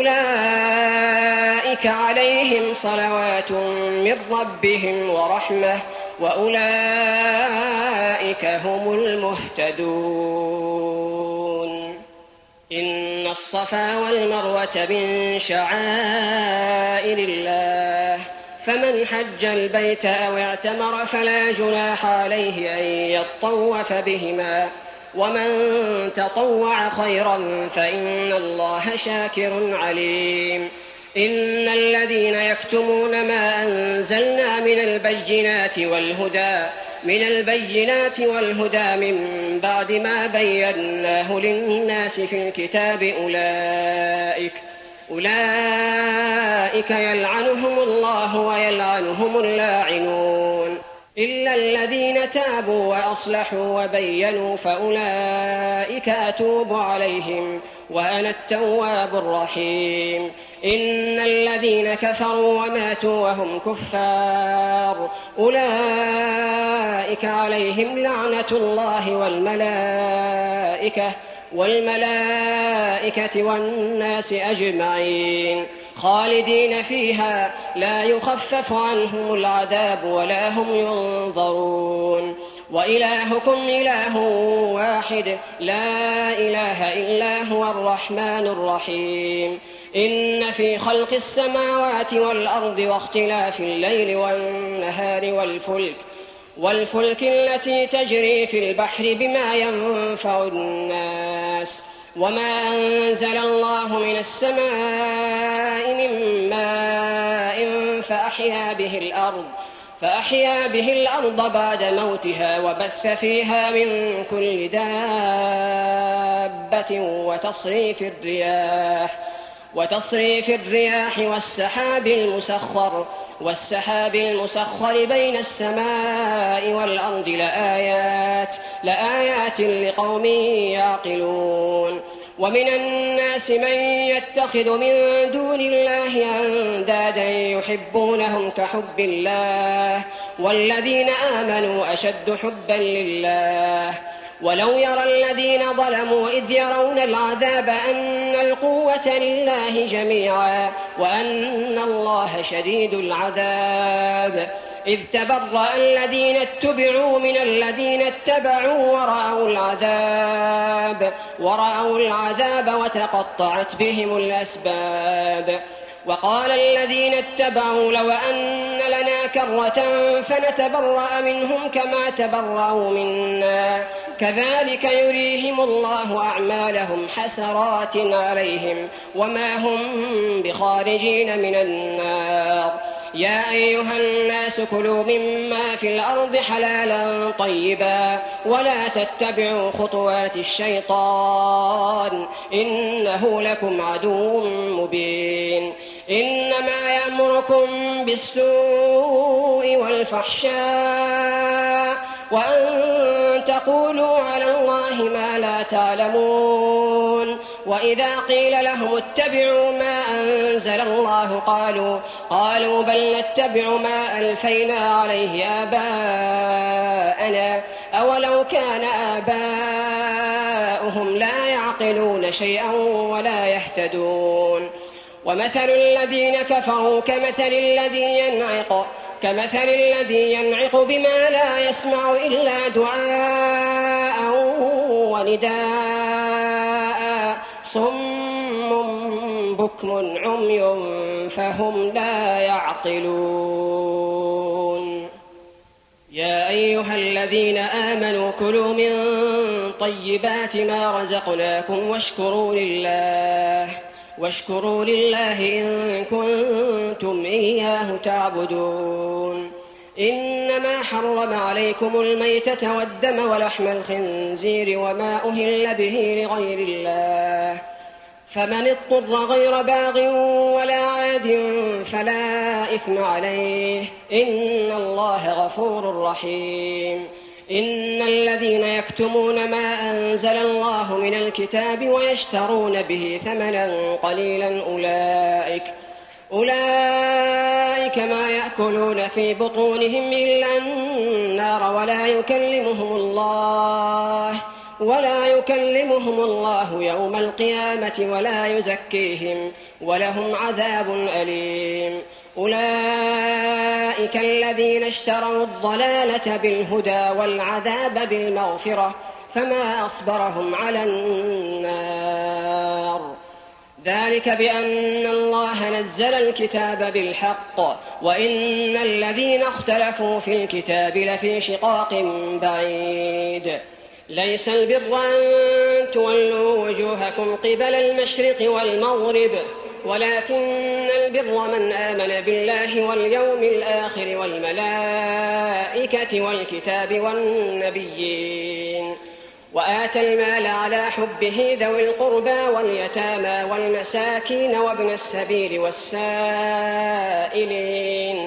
أولئك عليهم صلوات من ربهم ورحمة وأولئك هم المهتدون. إن الصفا والمروة من شعائر الله فمن حج البيت أو اعتمر فلا جناح عليه أن يطوف بهما ومن تطوع خيرا فإن الله شاكر عليم. إن الذين يكتمون ما أنزلنا من البينات والهدى من البينات والهدى من بعد ما بيناه للناس في الكتاب أولئك أولئك يلعنهم الله ويلعنهم اللاعنون إلا الذين تابوا وأصلحوا وبينوا فأولئك أتوب عليهم وأنا التواب الرحيم. إن الذين كفروا وماتوا وهم كفار أولئك عليهم لعنة الله والملائكة والملائكة والناس أجمعين خالدين فيها لا يخفف عنهم العذاب ولا هم ينظرون. وإلهكم إله واحد لا إله إلا هو الرحمن الرحيم. إن في خلق السماوات والأرض واختلاف الليل والنهار والفلك والفلك التي تجري في البحر بما ينفع الناس وما أنزل الله من السماء من ماء فأحيا به الأرض فأحيا به الأرض بعد موتها وبث فيها من كل دابة وتصريف الرياح وتصريف الرياح والسحاب المسخر والسحاب المسخر بين السماء والأرض لآيات لآيات لقوم يعقلون. ومن الناس من يتخذ من دون الله أندادا يحبونهم كحب الله والذين آمنوا أشد حبا لله. ولو يرى الذين ظلموا إذ يرون العذاب أن القوة لله جميعا وأن الله شديد العذاب إذ تبرأ الذين اتبعوا من الذين اتبعوا ورأوا العذاب ورأوا العذاب وتقطعت بهم الأسباب. وقال الذين اتبعوا لو أن لنا كرة فنتبرأ منهم كما تبرأوا منا كذلك يريهم الله أعمالهم حسرات عليهم وما هم بخارجين من النار. يا أيها الناس كلوا مما في الأرض حلالا طيبا ولا تتبعوا خطوات الشيطان إنه لكم عدو مبين. إنما يأمركم بالسوء والفحشاء وأن تقولوا على الله ما لا تعلمون. وإذا قيل لهم اتبعوا ما أنزل الله قالوا قالوا بل نتبع ما ألفينا عليه آباءنا أولو كان آباؤهم لا يعقلون شيئا ولا يهتدون. ومثل الذين كفروا كمثل الذي ينعق كمثل الذي ينعق بما لا يسمع إلا دعاء ونداء صم بكم عمي فهم لا يعقلون. يا أيها الذين آمنوا كلوا من طيبات ما رزقناكم واشكروا لله واشكروا لله إن كنتم إياه تعبدون. إنما حرم عليكم الميتة والدم ولحم الخنزير وما أهل به لغير الله، فمن اضطر غير باغ ولا عاد فلا إثم عليه، إن الله غفور رحيم. إن الذين يكتمون ما أنزل الله من الكتاب ويشترون به ثمنا قليلا أولئك أولئك ما يأكلون في بطونهم إلا النار ولا يكلمهم الله ولا يكلمهم الله يوم القيامة ولا يزكيهم ولهم عذاب أليم. أولئك الذين اشتروا الضلالة بالهدى والعذاب بالمغفرة فما أصبرهم على النار. ذلك بأن الله نزل الكتاب بالحق وإن الذين اختلفوا في الكتاب لفي شقاق بعيد. ليس البر أن تولوا وجوهكم قبل المشرق والمغرب ولكن البر من آمن بالله واليوم الآخر والملائكة والكتاب والنبيين وآتى المال على حبه ذوي القربى واليتامى والمساكين وابن السبيل والسائلين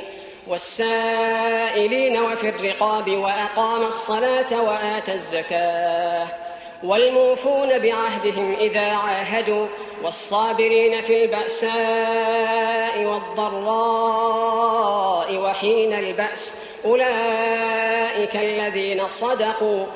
والسائلين وفي الرقاب وأقام الصلاة وآتى الزكاة والموفون بعهدهم إذا عاهدوا والصابرين في البأساء والضراء وحين البأس أولئك الذين صدقوا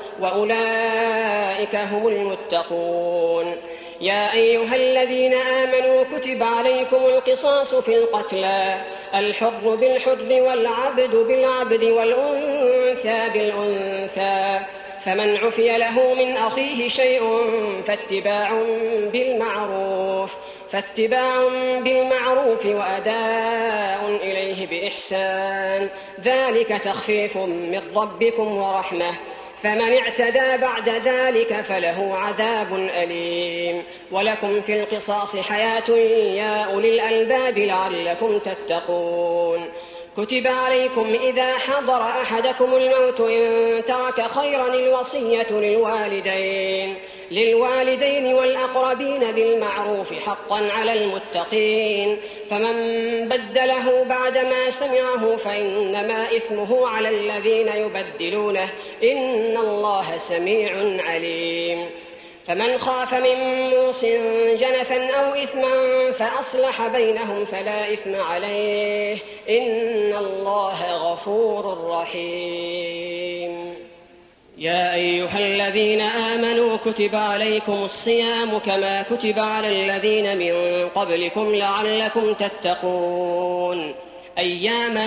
وأولئك هم المتقون. يا أيها الذين آمنوا كتب عليكم القصاص في القتلى الحر بالحر والعبد بالعبد والأنثى بالأنثى فمن عفي له من أخيه شيء فاتباع بالمعروف فاتباع بالمعروف وأداء إليه بإحسان ذلك تخفيف من ربكم ورحمة فمن اعتدى بعد ذلك فله عذاب أليم. ولكم في القصاص حياة يا أولي الألباب لعلكم تتقون. كتب عليكم إذا حضر أحدكم الموت إن ترك خيرا الوصية للوالدين للوالدين والأقربين بالمعروف حقا على المتقين فمن بدله بعدما سمعه فإنما إثمه على الذين يبدلونه إن الله سميع عليم. فمن خاف من موص جنفا أو إثما فأصلح بينهم فلا إثم عليه إن الله غفور رحيم. يا أيها الذين آمنوا كتب عليكم الصيام كما كتب على الذين من قبلكم لعلكم تتقون أياما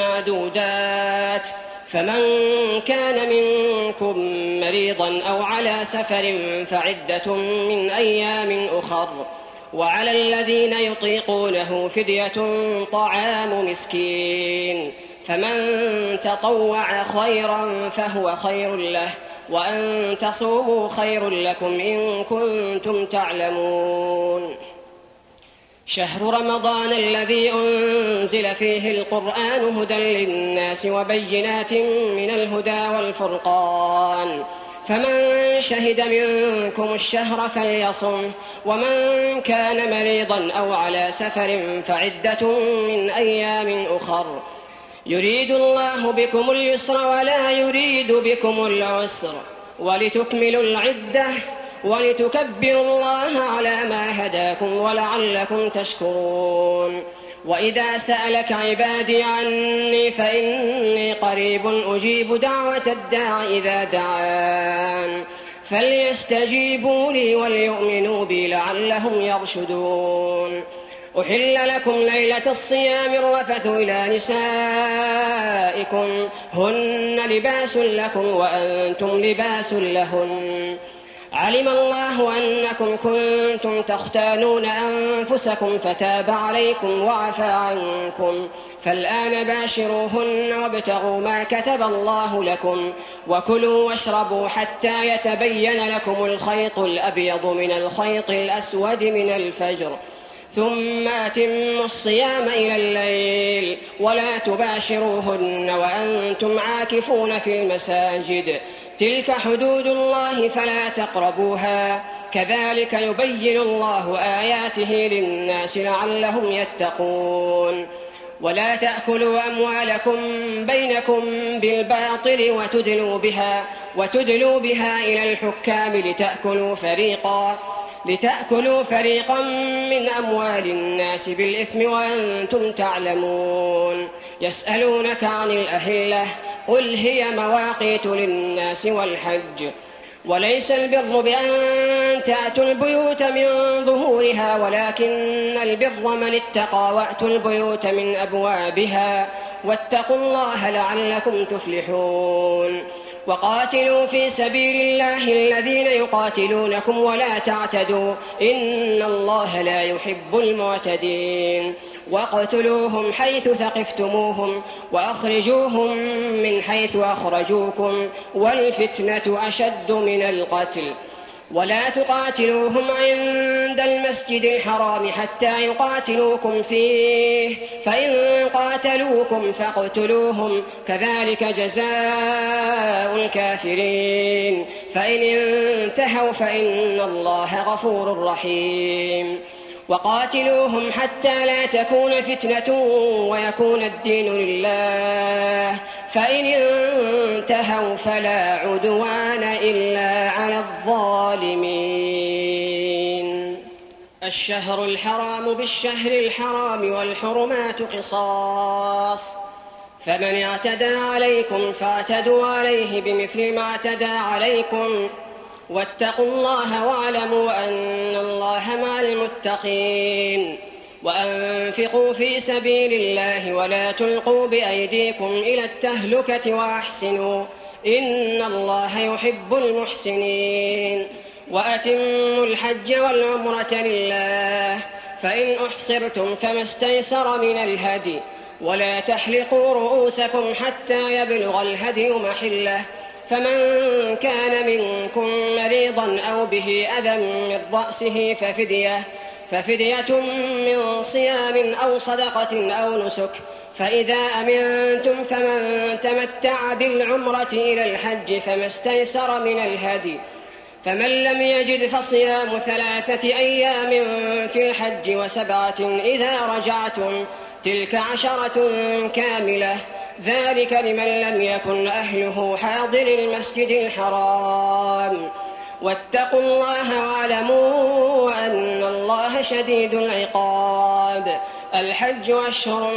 معدودات فمن كان منكم مريضا أو على سفر فعدة من أيام أخر وعلى الذين يطيقونه فدية طعام مسكين فمن تطوع خيرا فهو خير له وأن تصوموا خير لكم إن كنتم تعلمون. شهر رمضان الذي أنزل فيه القرآن هدى للناس وبينات من الهدى والفرقان فمن شهد منكم الشهر فليصم ومن كان مريضا أو على سفر فعدة من أيام أخر يريد الله بكم اليسر ولا يريد بكم العسر ولتكملوا العدة ولتكبروا الله على ما هداكم ولعلكم تشكرون. وإذا سألك عبادي عني فإني قريب أجيب دعوة الداع إذا دعان فليستجيبوا لي وليؤمنوا بي لعلهم يرشدون. أحل لكم ليلة الصيام الرفث إلى نسائكم هن لباس لكم وأنتم لباس لهن علم الله أنكم كنتم تختانون أنفسكم فتاب عليكم وعفى عنكم فالآن باشروهن وابتغوا ما كتب الله لكم وكلوا واشربوا حتى يتبين لكم الخيط الأبيض من الخيط الأسود من الفجر ثم أتموا الصيام إلى الليل ولا تباشروهن وأنتم عاكفون في المساجد تلك حدود الله فلا تقربوها كذلك يبين الله آياته للناس لعلهم يتقون ولا تأكلوا أموالكم بينكم بالباطل وتدلوا بها, وتدلوا بها إلى الحكام لتأكلوا فريقا لتأكلوا فريقا من أموال الناس بالإثم وأنتم تعلمون يسألونك عن الأهلة قل هي مواقيت للناس والحج وليس البر بأن تأتوا البيوت من ظهورها ولكن البر من اتقى وأتوا البيوت من أبوابها واتقوا الله لعلكم تفلحون وقاتلوا في سبيل الله الذين يقاتلونكم ولا تعتدوا إن الله لا يحب المعتدين واقتلوهم حيث ثقفتموهم وأخرجوهم من حيث أخرجوكم والفتنة أشد من القتل ولا تقاتلوهم عند المسجد الحرام حتى يقاتلوكم فيه فإن قاتلوكم فاقتلوهم كذلك جزاء الكافرين فإن انتهوا فإن الله غفور رحيم وقاتلوهم حتى لا تكون فتنة ويكون الدين لله فإن انتهوا فلا عدوان إلا على الظالمين الشهر الحرام بالشهر الحرام والحرمات قصاص فمن اعتدى عليكم فاعتدوا عليه بمثل ما اعتدى عليكم واتقوا الله واعلموا أن الله مع المتقين وأنفقوا في سبيل الله ولا تلقوا بأيديكم إلى التهلكة وأحسنوا إن الله يحب المحسنين وأتموا الحج والعمرة لله فإن أحصرتم فما استيسر من الهدي ولا تحلقوا رؤوسكم حتى يبلغ الهدي محله فمن كان منكم مريضا أو به أذى من رأسه ففدية, ففدية من صيام أو صدقة أو نسك فإذا أمنتم فمن تمتع بالعمرة إلى الحج فما استيسر من الهدي فمن لم يجد فصيام ثلاثة أيام في الحج وسبعة إذا رجعتم تلك عشرة كاملة ذلك لمن لم يكن أهله حاضر المسجد الحرام واتقوا الله واعلموا أن الله شديد العقاب الحج أشهر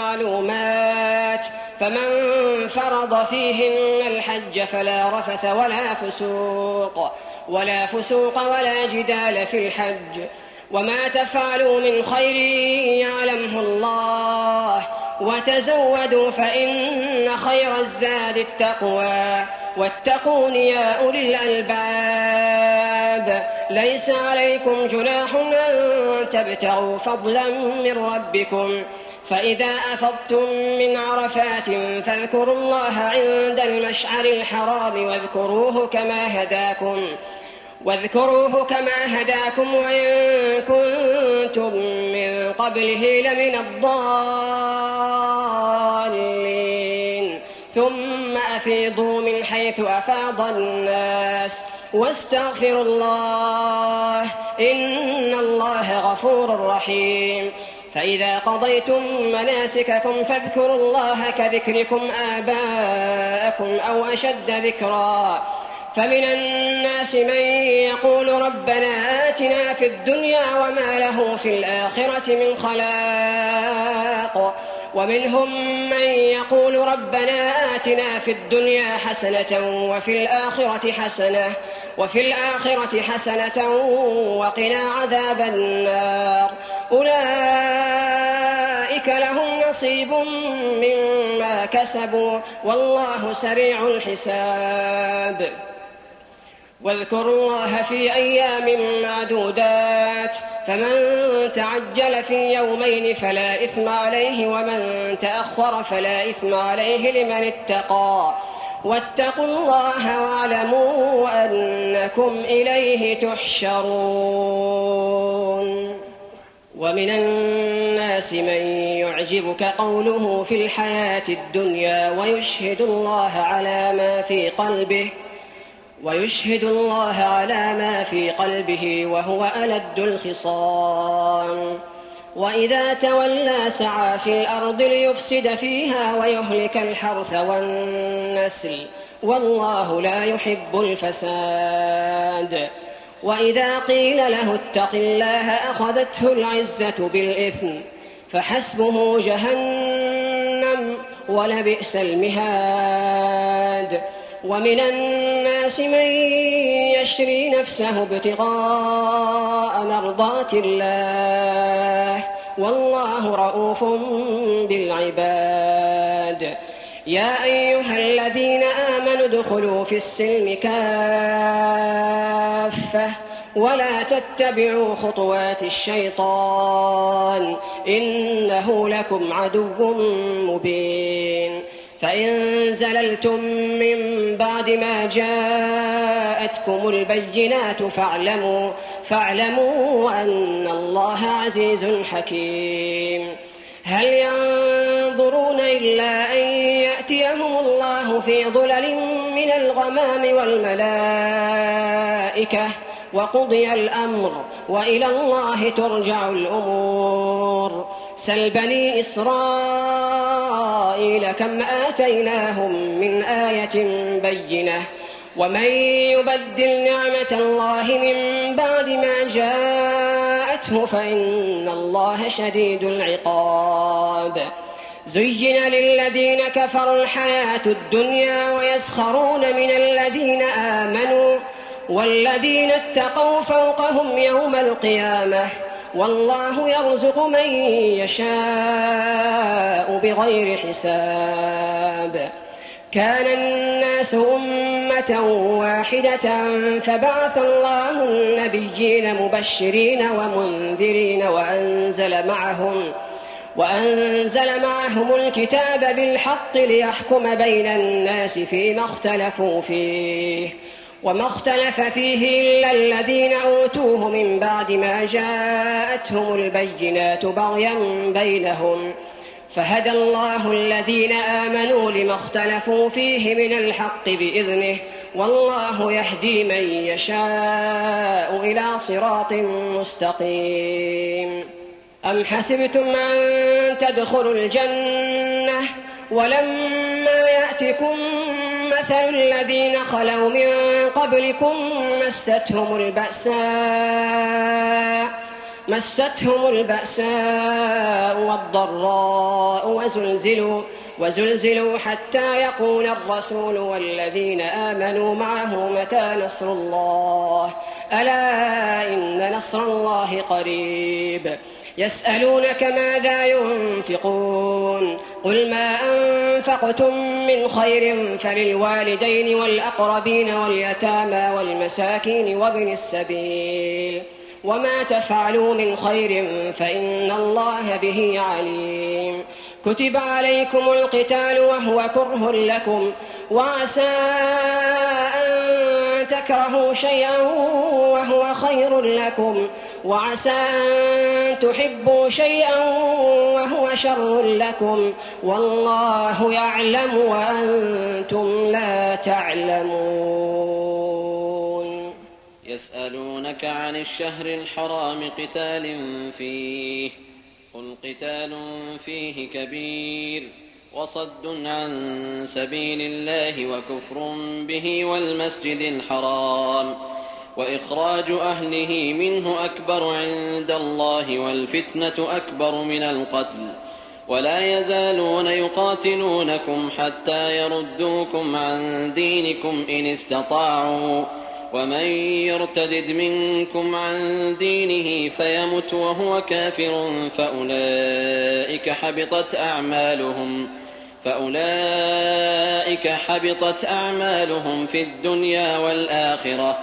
معلومات فمن فرض فيهن الحج فلا رفث ولا فسوق ولا فسوق ولا جدال في الحج وما تفعلوا من خير يعلمه الله وتزودوا فإن خير الزاد التقوى واتقون يا أولي الألباب ليس عليكم جناح أن تبتغوا فضلا من ربكم فإذا أفضتم من عرفات فاذكروا الله عند المشعر الحرام واذكروه كما هداكم واذكروه كما هداكم وإن كنتم من قبله لمن الضالين ثم أفيضوا من حيث أفاض الناس واستغفروا الله إن الله غفور رحيم فإذا قضيتم مناسككم فاذكروا الله كذكركم آباءكم أو أشد ذكرا فمن الناس من يقول ربنا آتنا في الدنيا وما له في الآخرة من خلاق ومنهم من يقول ربنا آتنا في الدنيا حسنة وفي الآخرة حسنة وفي الآخرة حسنة وقنا عذاب النار أولئك لهم نصيب مما كسبوا والله سريع الحساب. واذكروا الله في أيام معدودات فمن تعجل في يومين فلا إثم عليه ومن تأخر فلا إثم عليه لمن اتقى واتقوا الله واعلموا أنكم إليه تحشرون. ومن الناس من يعجبك قوله في الحياة الدنيا ويشهد الله على ما في قلبه ويشهد الله على ما في قلبه وهو ألد الخصام وإذا تولى سعى في الأرض ليفسد فيها ويهلك الحرث والنسل والله لا يحب الفساد. وإذا قيل له اتق الله أخذته العزة بالإثم فحسبه جهنم ولبئس المهاد. ومن الناس من يشري نفسه ابتغاء مرضات الله والله رؤوف بالعباد. يا أيها الذين آمنوا ادخلوا في السلم كافة ولا تتبعوا خطوات الشيطان إنه لكم عدو مبين. فإن زللتم من بعد ما جاءتكم البينات فاعلموا, فاعلموا أن الله عزيز حكيم. هل ينظرون إلا أن يأتيهم الله في ظلل من الغمام والملائكة وقضي الأمر وإلى الله ترجع الأمور. سل بني إسرائيل كم آتيناهم من آية بينة ومن يبدل نعمة الله من بعد ما جاءته فإن الله شديد العقاب. زين للذين كفروا الحياة الدنيا ويسخرون من الذين آمنوا والذين اتقوا فوقهم يوم القيامة والله يرزق من يشاء بغير حساب. كان الناس أمة واحدة فبعث الله النبيين مبشرين ومنذرين وأنزل معهم وأنزل معهم الكتاب بالحق ليحكم بين الناس فيما اختلفوا فيه وما اختلف فيه إلا الذين أوتوه من بعد ما جاءتهم البينات بغيا بينهم فهدى الله الذين آمنوا لما اختلفوا فيه من الحق بإذنه والله يهدي من يشاء إلى صراط مستقيم. أم حسبتم أن تدخلوا الجنة ولما يأتكم مثل الذين خلوا من قبلكم مستهم البأساء مستهم البأساء والضراء وزلزلوا وزلزلوا حتى يقول الرسول والذين آمنوا معه متى نصر الله ألا إن نصر الله قريب. يسألونك ماذا ينفقون قل ما أنفقتم من خير فللوالدين والأقربين واليتامى والمساكين وابن السبيل وما تفعلوا من خير فإن الله به عليم. كتب عليكم القتال وهو كره لكم وعسى أن تكرهوا شيئا وهو خير لكم وعسى أن تحبوا شيئا وهو شر لكم والله يعلم وأنتم لا تعلمون. يسألونك عن الشهر الحرام قتال فيه قل قتال فيه كبير وصد عن سبيل الله وكفر به والمسجد الحرام وإخراج أهله منه أكبر عند الله والفتنة أكبر من القتل ولا يزالون يقاتلونكم حتى يردوكم عن دينكم إن استطاعوا ومن يرتدد منكم عن دينه فيمت وهو كافر فأولئك حبطت أعمالهم فأولئك حبطت أعمالهم في الدنيا والآخرة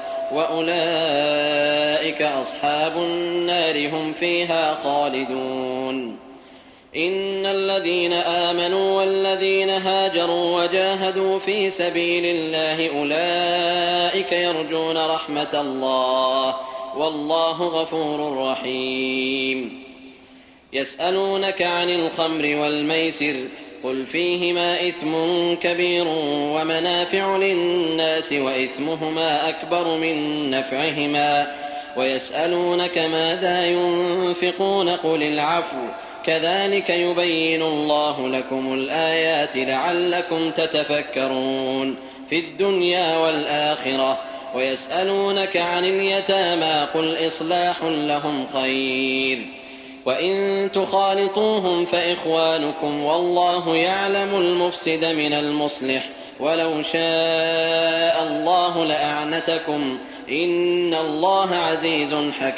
وأولئك أصحاب النار هم فيها خالدون. إن الذين آمنوا والذين هاجروا وجاهدوا في سبيل الله أولئك يرجون رحمة الله والله غفور رحيم. يسألونك عن الخمر والميسر قل فيهما إثم كبير ومنافع للناس وإثمهما أكبر من نفعهما ويسألونك ماذا ينفقون قل العفو كذلك يبين الله لكم الآيات لعلكم تتفكرون في الدنيا والآخرة. ويسألونك عن اليتامى قل إصلاح لهم خير وإن تخالطوهم فإخوانكم والله يعلم المفسد من المصلح ولو شاء الله لأعنتكم إن الله عزيز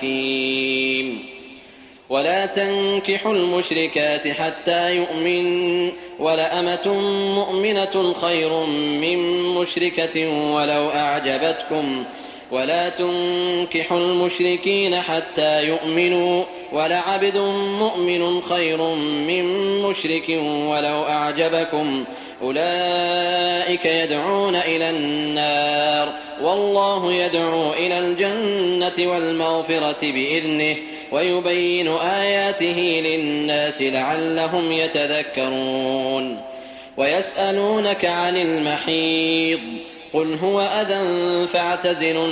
حكيم. ولا تنكحوا المشركات حتى يؤمن ولأمة مؤمنة خير من مشركة ولو أعجبتكم ولا تنكحوا المشركين حتى يؤمنوا ولعبد مؤمن خير من مشرك ولو أعجبكم أولئك يدعون إلى النار والله يدعو إلى الجنة والمغفرة بإذنه ويبين آياته للناس لعلهم يتذكرون. ويسألونك عن المحيض قل هو أذى فاعتزلوا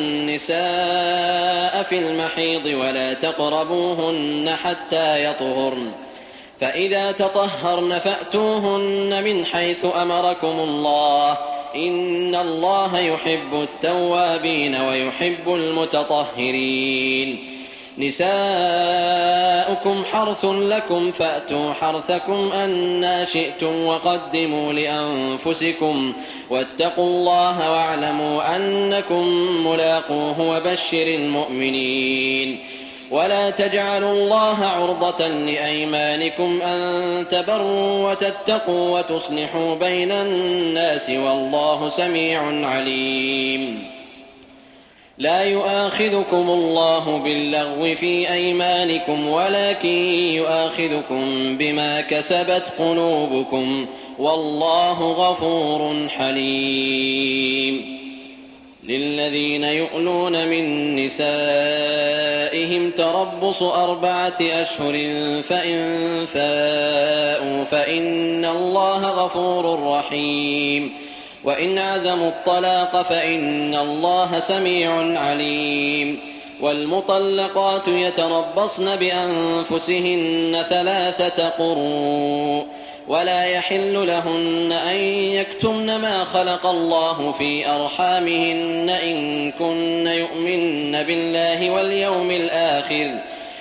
النساء في المحيض ولا تقربوهن حتى يطهرن فإذا تطهرن فأتوهن من حيث أمركم الله إن الله يحب التوابين ويحب المتطهرين. نساؤكم حرث لكم فأتوا حرثكم أنى شئتم وقدموا لأنفسكم واتقوا الله واعلموا أنكم ملاقوه وبشر المؤمنين. ولا تجعلوا الله عرضة لأيمانكم أن تبروا وتتقوا وتصلحوا بين الناس والله سميع عليم. لا يؤاخذكم الله باللغو في أيمانكم ولكن يؤاخذكم بما كسبت قلوبكم والله غفور حليم. للذين يؤلون من نسائهم تربص أربعة أشهر فإن فاءوا فإن الله غفور رحيم. وإن عزموا الطلاق فإن الله سميع عليم. والمطلقات يتربصن بأنفسهن ثلاثة قروء ولا يحل لهن أن يكتمن ما خلق الله في أرحامهن إن كن يؤمن بالله واليوم الآخر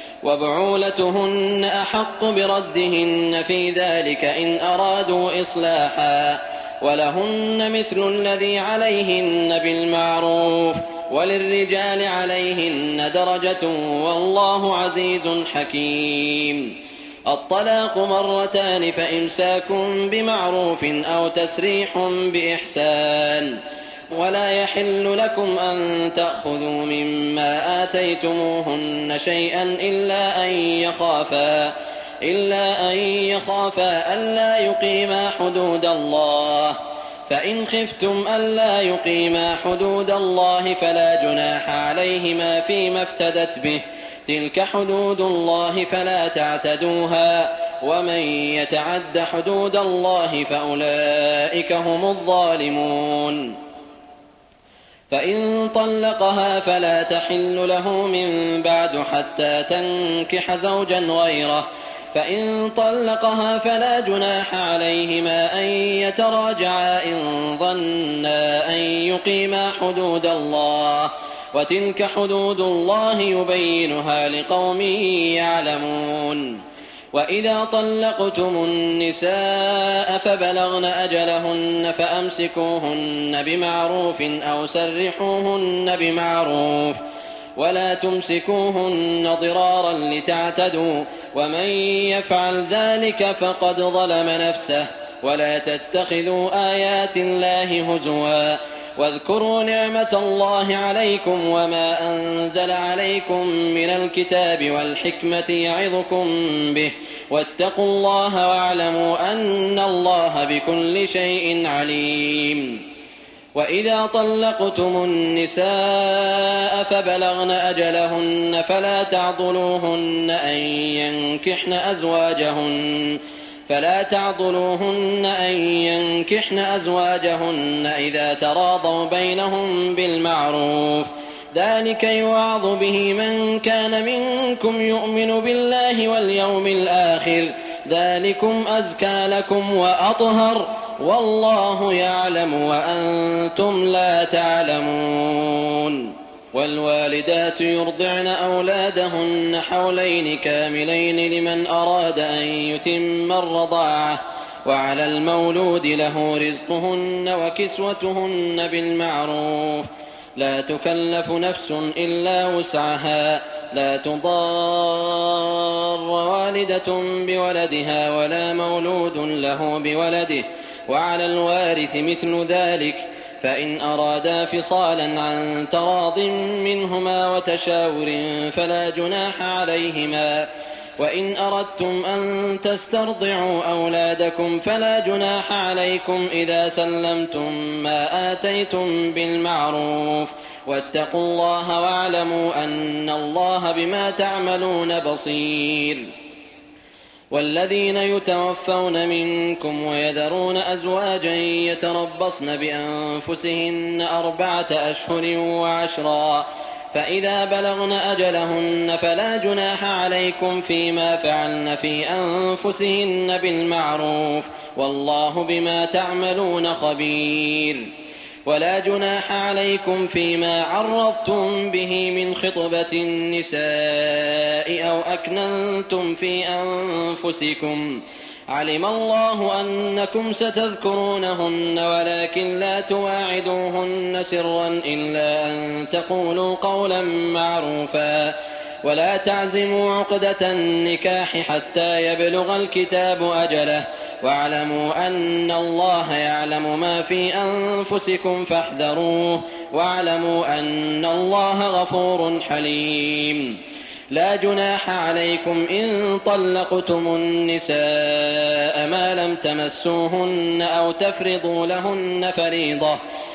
وبعولتهن أحق بردهن في ذلك إن أرادوا إصلاحا ولهن مثل الذي عليهن بالمعروف وللرجال عليهن درجة والله عزيز حكيم. الطلاق مرتان فإمساك بمعروف أو تسريح بإحسان ولا يحل لكم أن تأخذوا مما آتيتموهن شيئا إلا أن يخافا إلا أن يخافا ألا يقيما حدود الله فإن خفتم ألا يقيما حدود الله فلا جناح عليهما فيما افتدت به تلك حدود الله فلا تعتدوها ومن يتعد حدود الله فأولئك هم الظالمون. فإن طلقها فلا تحل له من بعد حتى تنكح زوجا غيره فإن طلقها فلا جناح عليهما أن يتراجعا إن ظنا أن يقيما حدود الله وتلك حدود الله يبينها لقوم يعلمون. وإذا طلقتم النساء فبلغن أجلهن فأمسكوهن بمعروف أو سرحوهن بمعروف ولا تمسكوهن ضرارا لتعتدوا ومن يفعل ذلك فقد ظلم نفسه ولا تتخذوا آيات الله هزوا واذكروا نعمة الله عليكم وما أنزل عليكم من الكتاب والحكمة يعظكم به واتقوا الله واعلموا أن الله بكل شيء عليم. وإذا طلقتم النساء فبلغن أجلهن فلا تعضلوهن أن ينكحن أزواجهن فلا تعضلوهن أن ينكحن أزواجهن إذا تراضوا بينهم بالمعروف ذلك يوعظ به من كان منكم يؤمن بالله واليوم الآخر ذلكم أزكى لكم وأطهر والله يعلم وأنتم لا تعلمون. والوالدات يرضعن أولادهن حولين كاملين لمن أراد أن يتم الرضاعة وعلى المولود له رزقهن وكسوتهن بالمعروف لا تكلف نفس إلا وسعها لا تضار والدة بولدها ولا مولود له بولده وعلى الوارث مثل ذلك فإن أرادا فصالا عن تراض منهما وتشاور فلا جناح عليهما وإن أردتم أن تسترضعوا أولادكم فلا جناح عليكم إذا سلمتم ما آتيتم بالمعروف واتقوا الله واعلموا أن الله بما تعملون بصير. والذين يتوفون منكم ويذرون أزواجا يتربصن بأنفسهن أربعة أشهر وعشرا فإذا بلغن أجلهن فلا جناح عليكم فيما فعلن في أنفسهن بالمعروف والله بما تعملون خبير. ولا جناح عليكم فيما عرضتم به من خطبة النساء أو أكننتم في أنفسكم علم الله أنكم ستذكرونهن ولكن لا تواعدوهن سرا إلا أن تقولوا قولا معروفا ولا تعزموا عقدة النكاح حتى يبلغ الكتاب أجله واعلموا أن الله يعلم ما في أنفسكم فاحذروه واعلموا أن الله غفور حليم. لا جناح عليكم إن طلقتم النساء ما لم تمسوهن أو تفرضوا لهن فريضة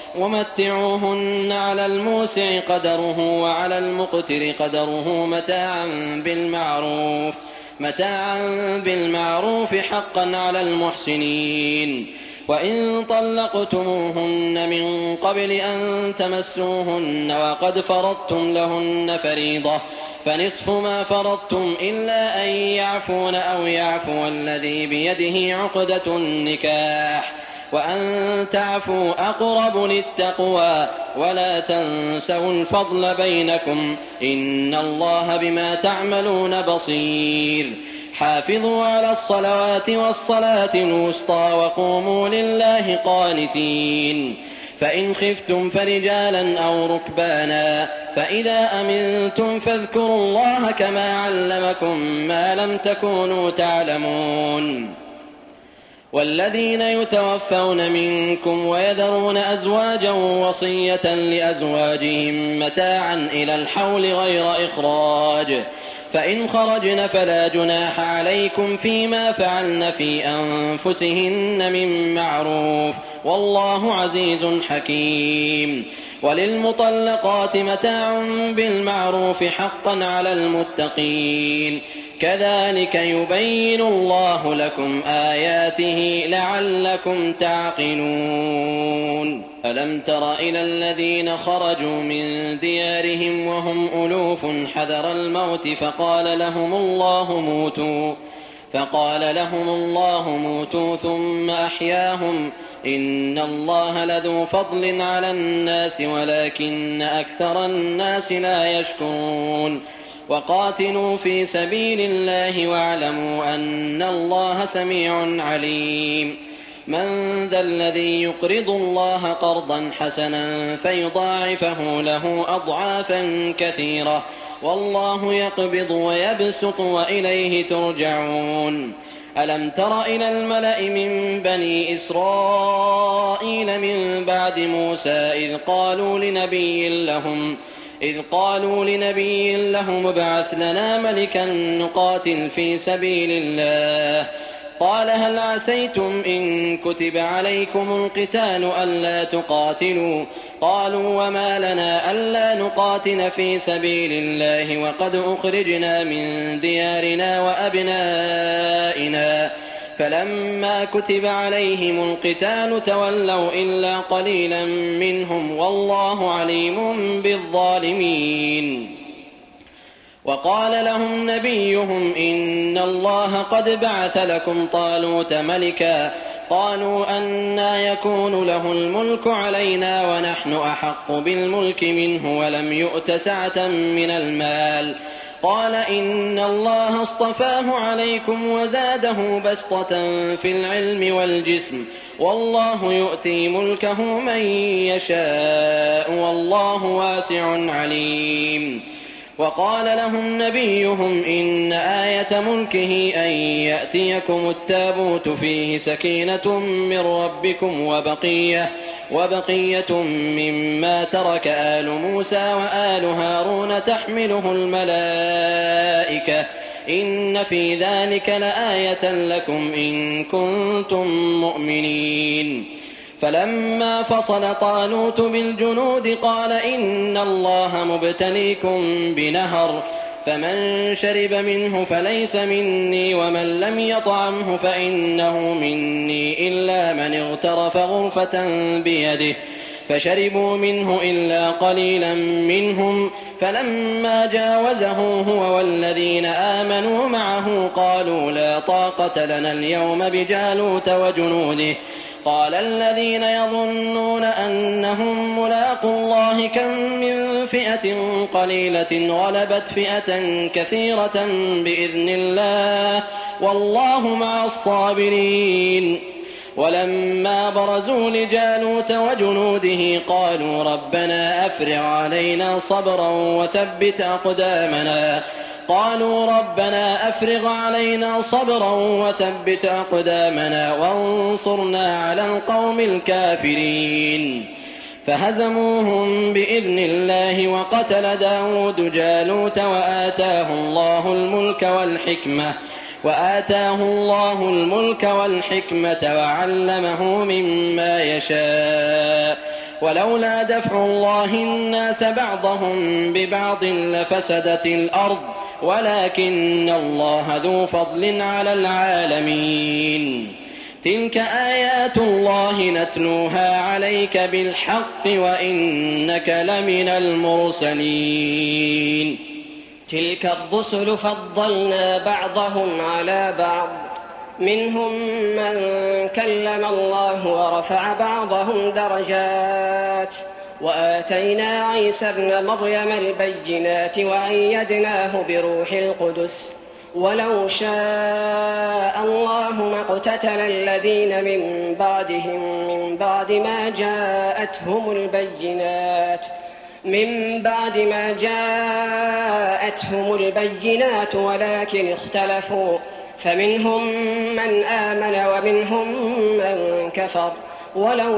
ومتعوهن على الموسع قدره وعلى المقتر قدره متاعا بالمعروف متاعا بالمعروف حقا على المحسنين. وإن طلقتموهن من قبل أن تمسوهن وقد فرضتم لهن فريضة فنصف ما فرضتم إلا أن يعفون أو يعفو الذي بيده عقدة النكاح وأن تعفوا أقرب للتقوى ولا تنسوا الفضل بينكم إن الله بما تعملون بصير. حافظوا على الصلوات والصلاة الوسطى وقوموا لله قانتين. فإن خفتم فرجالا أو ركبانا فإذا أمنتم فاذكروا الله كما علمكم ما لم تكونوا تعلمون. والذين يتوفون منكم ويذرون أزواجا وصية لأزواجهم متاعا إلى الحول غير إخراج فإن خرجن فلا جناح عليكم فيما فعلن في أنفسهن من معروف والله عزيز حكيم. وللمطلقات متاع بالمعروف حقا على المتقين كذلك يبين الله لكم آياته لعلكم تعقلون. ألم تر إلى الذين خرجوا من ديارهم وهم ألوف حذر الموت فقال لهم الله موتوا فقال لهم الله موتوا ثم أحياهم إن الله لذو فضل على الناس ولكن أكثر الناس لا يشكرون. وقاتلوا في سبيل الله واعلموا أن الله سميع عليم. من ذا الذي يقرض الله قرضا حسنا فيضاعفه له أضعافا كثيرة والله يقبض ويبسط وإليه ترجعون. ألم تر إلى الملأ من بني إسرائيل من بعد موسى إذ قالوا لنبي لهم إذ قالوا لنبي لهم ابعث لنا ملكا نقاتل في سبيل الله قال هل عسيتم إن كتب عليكم القتال ألا تقاتلوا قالوا وما لنا ألا نقاتل في سبيل الله وقد أخرجنا من ديارنا وأبنائنا فلما كتب عليهم القتال تولوا إلا قليلا منهم والله عليم بالظالمين. وقال لهم نبيهم إن الله قد بعث لكم طالوت ملكا قالوا أنى يكون له الملك علينا ونحن أحق بالملك منه ولم يؤت سعة من المال قال إن الله اصطفاه عليكم وزاده بسطة في العلم والجسم والله يؤتي ملكه من يشاء والله واسع عليم. وقال لهم نبيهم إن آية ملكه أن يأتيكم التابوت فيه سكينة من ربكم وبقية, وبقية مما ترك آل موسى وآل هارون تحمله الملائكة إن في ذلك لآية لكم إن كنتم مؤمنين. فلما فصل طالوت بالجنود قال إن الله مبتليكم بنهر فمن شرب منه فليس مني ومن لم يطعمه فإنه مني إلا من اغترف غرفة بيده فشربوا منه إلا قليلا منهم فلما جاوزه هو والذين آمنوا معه قالوا لا طاقة لنا اليوم بجالوت وجنوده قال الذين يظنون أنهم ملاقو الله كم من فئة قليلة غلبت فئة كثيرة بإذن الله والله مع الصابرين. ولما برزوا لجالوت وجنوده قالوا ربنا أفرغ علينا صبرا وثبت أقدامنا قالوا ربنا أفرغ علينا صبرا وثبت أقدامنا وانصرنا على القوم الكافرين. فهزموهم بإذن الله وقتل داود جالوت وآتاه الله الملك والحكمة وآتاه الله الملك والحكمة وعلمه مما يشاء ولولا دفع الله الناس بعضهم ببعض لفسدت الأرض ولكن الله ذو فضل على العالمين. تلك آيات الله نتلوها عليك بالحق وإنك لمن المرسلين. تلك الرسل فضلنا بعضهم على بعض منهم من كلم الله ورفع بعضهم درجات وآتينا عيسى ابن مريم البينات وأيدناه بروح القدس ولو شاء الله ما اقتتل الذين من بعدهم من بعد ما جاءتهم البينات من بعد ما جاءتهم البينات ولكن اختلفوا فمنهم من آمن ومنهم من كفر ولو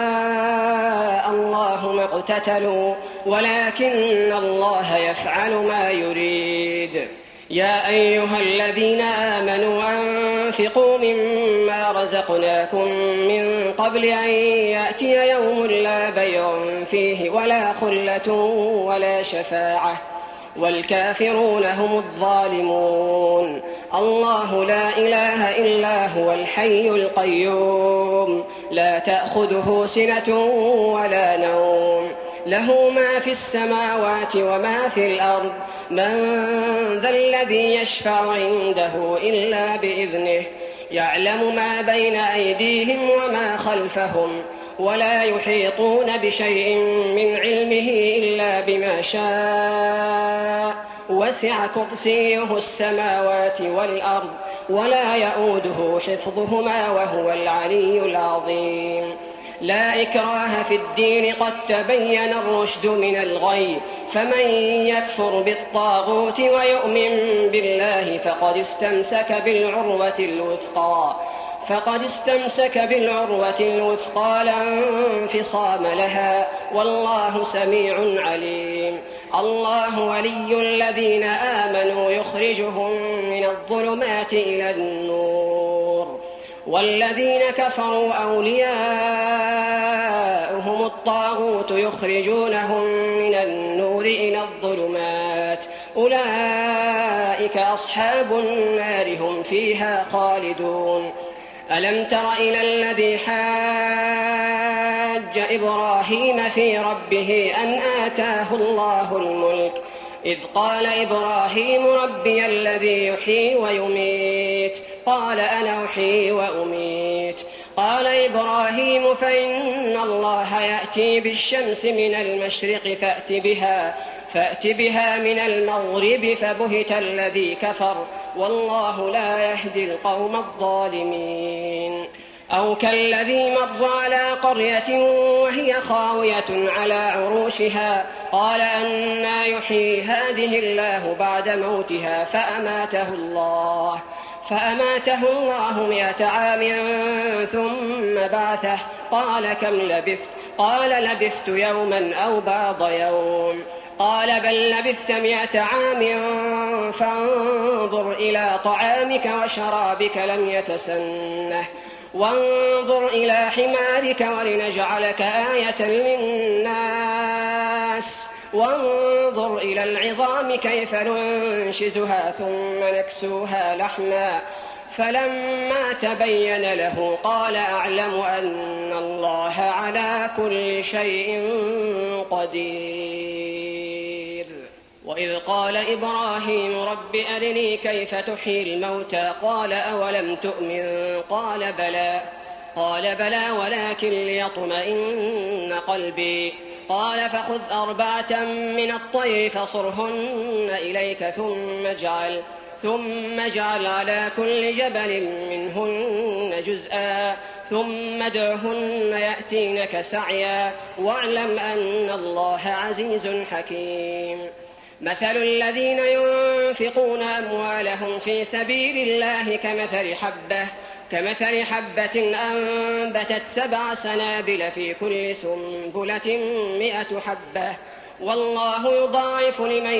شاء الله ما اقتتلوا ولكن الله يفعل ما يريد. يا أيها الذين آمنوا أنفقوا مما رزقناكم من قبل أن يأتي يوم لا بيع فيه ولا خلة ولا شفاعة والكافرون هم الظالمون. الله لا إله إلا هو الحي القيوم لا تأخذه سنة ولا نوم له ما في السماوات وما في الأرض من ذا الذي يشفع عنده إلا بإذنه يعلم ما بين أيديهم وما خلفهم ولا يحيطون بشيء من علمه إلا بما شاء وسع كرسيه السماوات والأرض ولا يؤوده حفظهما وهو العلي العظيم. لا إكراه في الدين قد تبين الرشد من الغي، فمن يكفر بالطاغوت ويؤمن بالله فقد استمسك بالعروة الوثقى فقد استمسك بالعروة الوثقى لا انفصام لها، والله سميع عليم. الله ولي الذين آمنوا يخرجهم من الظلمات إلى النور، والذين كفروا أولياؤهم الطاغوت يخرجونهم من النور إلى الظلمات، أولئك أصحاب النار هم فيها خالدون. ألم تر إلى الذي حاج إبراهيم في ربه أن آتاه الله الملك، إذ قال إبراهيم ربي الذي يحيي ويميت، قال أنا أحيي وأميت. قال إبراهيم فإن الله يأتي بالشمس من المشرق فأت بها فأت بها من المغرب، فبهت الذي كفر والله لا يهدي القوم الظالمين. أو كالذي مر على قرية وهي خاوية على عروشها قال أنى يحيي هذه الله بعد موتها فأماته الله فأماته الله مئة عام ثم بعثه، قال كم لبثت؟ قال لبثت يوما أو بعض يوم. قال بل لبثت مئة عام فانظر إلى طعامك وشرابك لم يتسنه، وانظر إلى حمارك ولنجعلك آية للناس، وانظر إلى العظام كيف ننشزها ثم نكسوها لحما. فلما تبين له قال أعلم أن الله على كل شيء قدير. وإذ قال إبراهيم رب أرني كيف تحيي الموتى، قال أولم تؤمن؟ قال بلى قال بلى ولكن ليطمئن قلبي. قال فخذ أربعة من الطير فصرهن إليك ثم اجعل ثم اجعل على كل جبل منهن جزءا ثم ادعهن يأتينك سعيا، واعلم أن الله عزيز حكيم. مثل الذين ينفقون أموالهم في سبيل الله كمثل حبة كمثل حبة أنبتت سبع سنابل في كل سنبلة مئة حبة، والله يضاعف لمن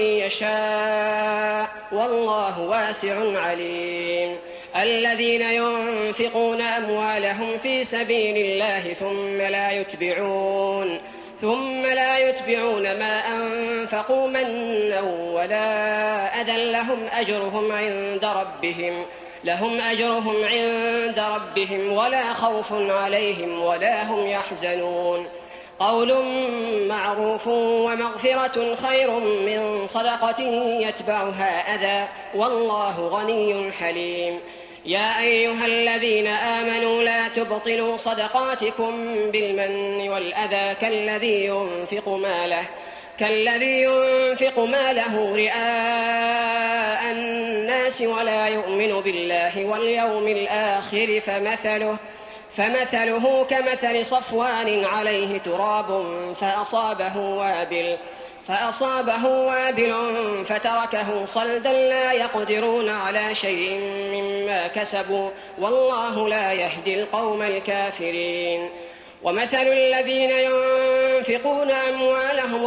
يشاء والله واسع عليم. الذين ينفقون أموالهم في سبيل الله ثم لا يتبعون ثم لا يتبعون ما أنفقوا منا ولا أذى لهم أجرهم عند ربهم لهم أجرهم عند ربهم ولا خوف عليهم ولا هم يحزنون. قول معروف ومغفرة خير من صدقة يتبعها أذى، والله غني حليم. يا أيها الذين آمنوا لا تبطلوا صدقاتكم بالمن والأذى كالذي ينفق ماله كالذي ينفق ماله رئاء الناس ولا يؤمن بالله واليوم الآخر فمثله فمثله كمثل صفوان عليه تراب فأصابه وابل فأصابه وابل فتركه صلدا لا يقدرون على شيء مما كسبوا، والله لا يهدي القوم الكافرين. ومثل الذين ينفقون أموالهم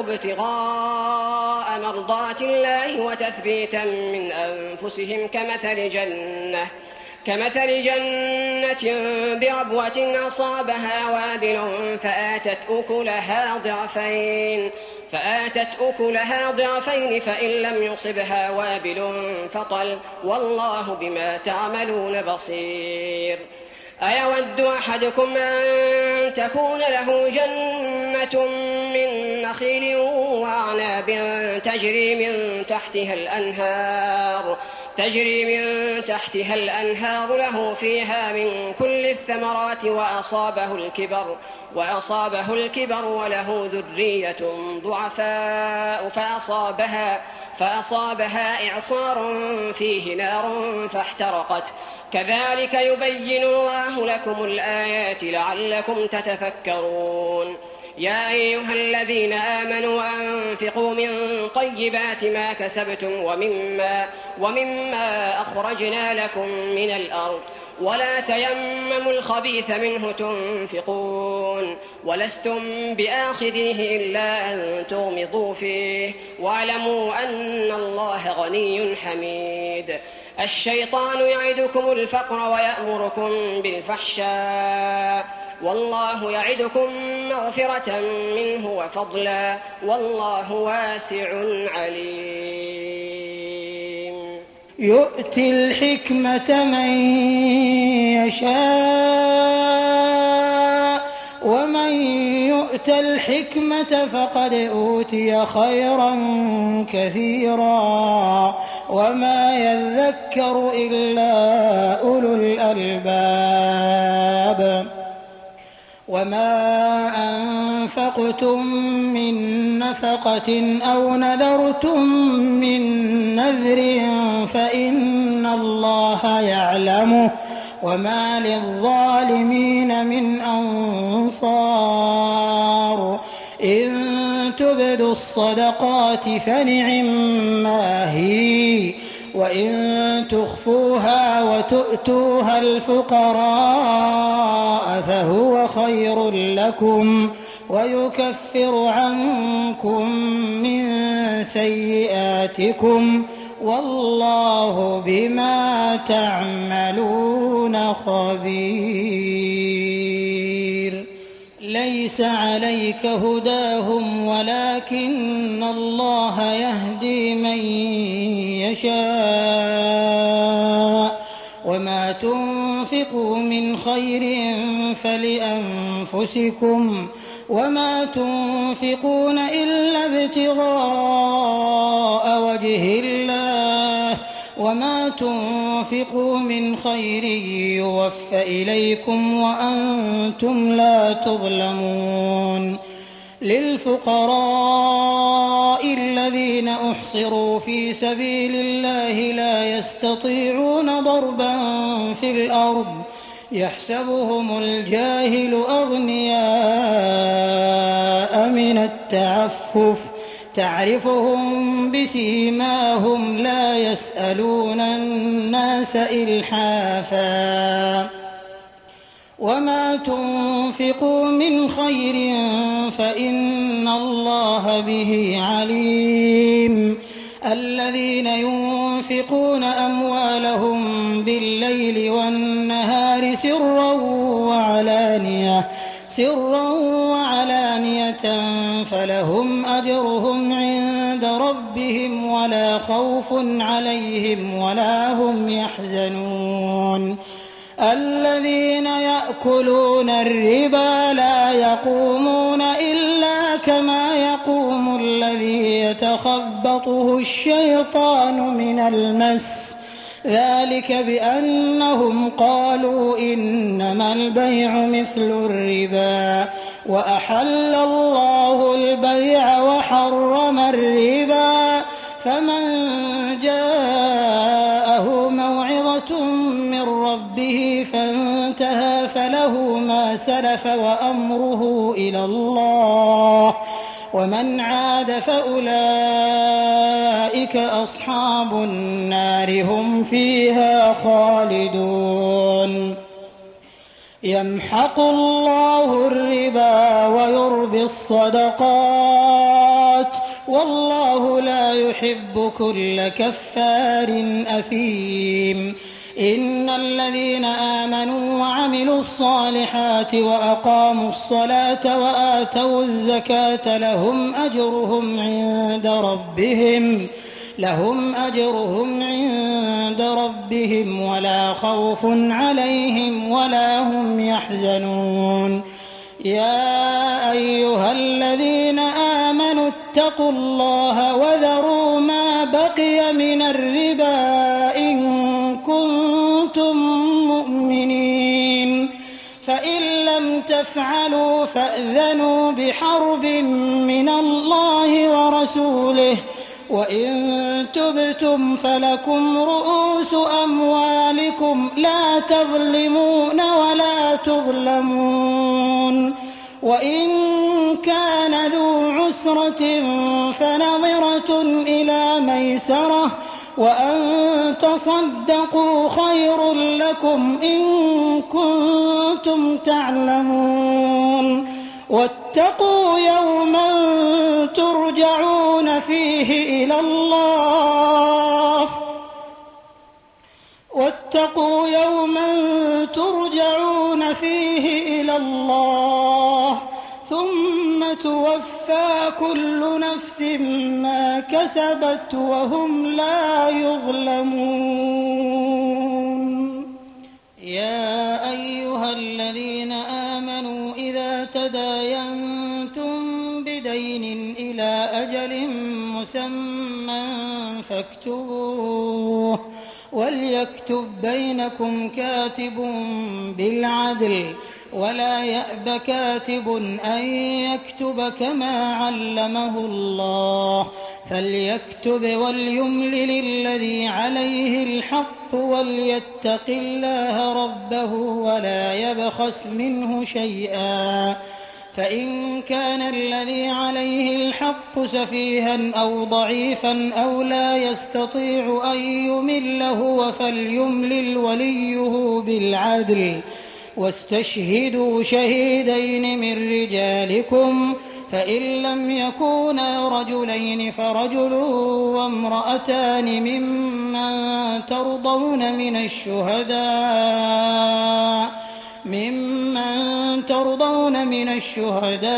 ابتغاء مرضات الله وتثبيتا من أنفسهم كمثل جنة كمثل جنة بربوة أصابها وابل فآتت أكلها ضعفين فآتت أكلها ضعفين فإن لم يصبها وابل فطل، والله بما تعملون بصير. أيود أحدكم أن تكون له جنة من نخيل وأعناب تجري من تحتها الأنهار تجري من تحتها الأنهار له فيها من كل الثمرات وأصابه الكبر وأصابه الكبر وله ذرية ضعفاء فأصابها فأصابها إعصار فيه نار فاحترقت كذلك يبين الله لكم الآيات لعلكم تتفكرون يا أيها الذين آمنوا أنفقوا من طيبات ما كسبتم ومما, ومما أخرجنا لكم من الأرض ولا تيمموا الخبيث منه تنفقون ولستم بآخذيه إلا أن تغمضوا فيه واعلموا أن الله غني حميد الشيطان يعدكم الفقر ويأمركم بالفحشاء والله يعدكم مغفرة منه وفضلا والله واسع عليم يؤتي الحكمة من يشاء ومن يؤت الحكمة فقد أوتي خيرا كثيرا وما يذكر إلا أولو الألباب وما أنفقتم من نفقة أو نذرتم من نذر فإن الله يعلمه وما للظالمين من أنصار إن تبدوا الصدقات فنعما هي وإن تخفوها وتؤتوها الفقراء فهو خير لكم ويكفر عنكم من سيئاتكم والله بما تعملون خبير ليس عليك هداهم ولكن الله يهدي من يشاء وما تنفقوا من خير فلأنفسكم وما تنفقون إلا ابتغاء وجه الله وما تنفقوا من خير يوفى إليكم وأنتم لا تظلمون للفقراء الذين أحصروا في سبيل الله لا يستطيعون ضربا في الأرض يحسبهم الجاهل أغنياء من التعفف تعرفهم بسيماهم لا يسألون الناس إلحافا وما تنفقوا من خير فإن الله به عليم الذين ينفقون أموالهم بالليل والنهار سرا وعلانية سرا وعلانية فلهم أجرهم عند ربهم ولا خوف عليهم ولا هم يحزنون الذين يأكلون الربا لا يقومون إلا كما يقوم الذي يتخبطه الشيطان من المس ذلك بأنهم قالوا إنما البيع مثل الربا وأحل الله البيع وحرم الربا فمن جاءه موعظة من ربه فانتهى فله ما سلف وأمره إلى الله ومن عاد فأولئك أصحاب النار هم فيها خالدون يمحق الله الربا ويربي الصدقات والله لا يحب كل كفار أثيم إن الذين آمنوا وعملوا الصالحات وأقاموا الصلاة وآتوا الزكاة لهم أجرهم عند ربهم لهم أجرهم عند ربهم ولا خوف عليهم ولا هم يحزنون يا أيها الذين آمنوا اتقوا الله وذروا ما بقي من الربا إن كنتم مؤمنين فإن لم تفعلوا فأذنوا بحرب من الله ورسوله وإن تبتم فلكم رؤوس أموالكم لا تظلمون ولا تظلمون وإن كان ذو عسرة فنظرة إلى ميسرة وأن تصدقوا خير لكم إن كنتم تعلمون واتقوا يوما ترجعون فيه إلى الله واتقوا يوما ترجعون فيه إلى الله ثم توفى كل نفس ما كسبت وهم لا يظلمون. يا أيها الذين آمنوا إذا تداينتم بدين إلى أجل مسمى فاكتبوه وليكتب بينكم كاتب بالعدل ولا يأب كاتب أن يكتب كما علمه الله فليكتب وليملل الذي عليه الحق وليتق الله ربه ولا يبخس منه شيئا فإن كان الذي عليه الحق سفيها أو ضعيفا أو لا يستطيع أن يمل هو فليملل وليه بالعدل واستشهدوا شهيدين من رجالكم فإن لم يكونا رجلين فرجل وامرأتان ممن ترضون من الشهداء ممن ترضون من الشهداء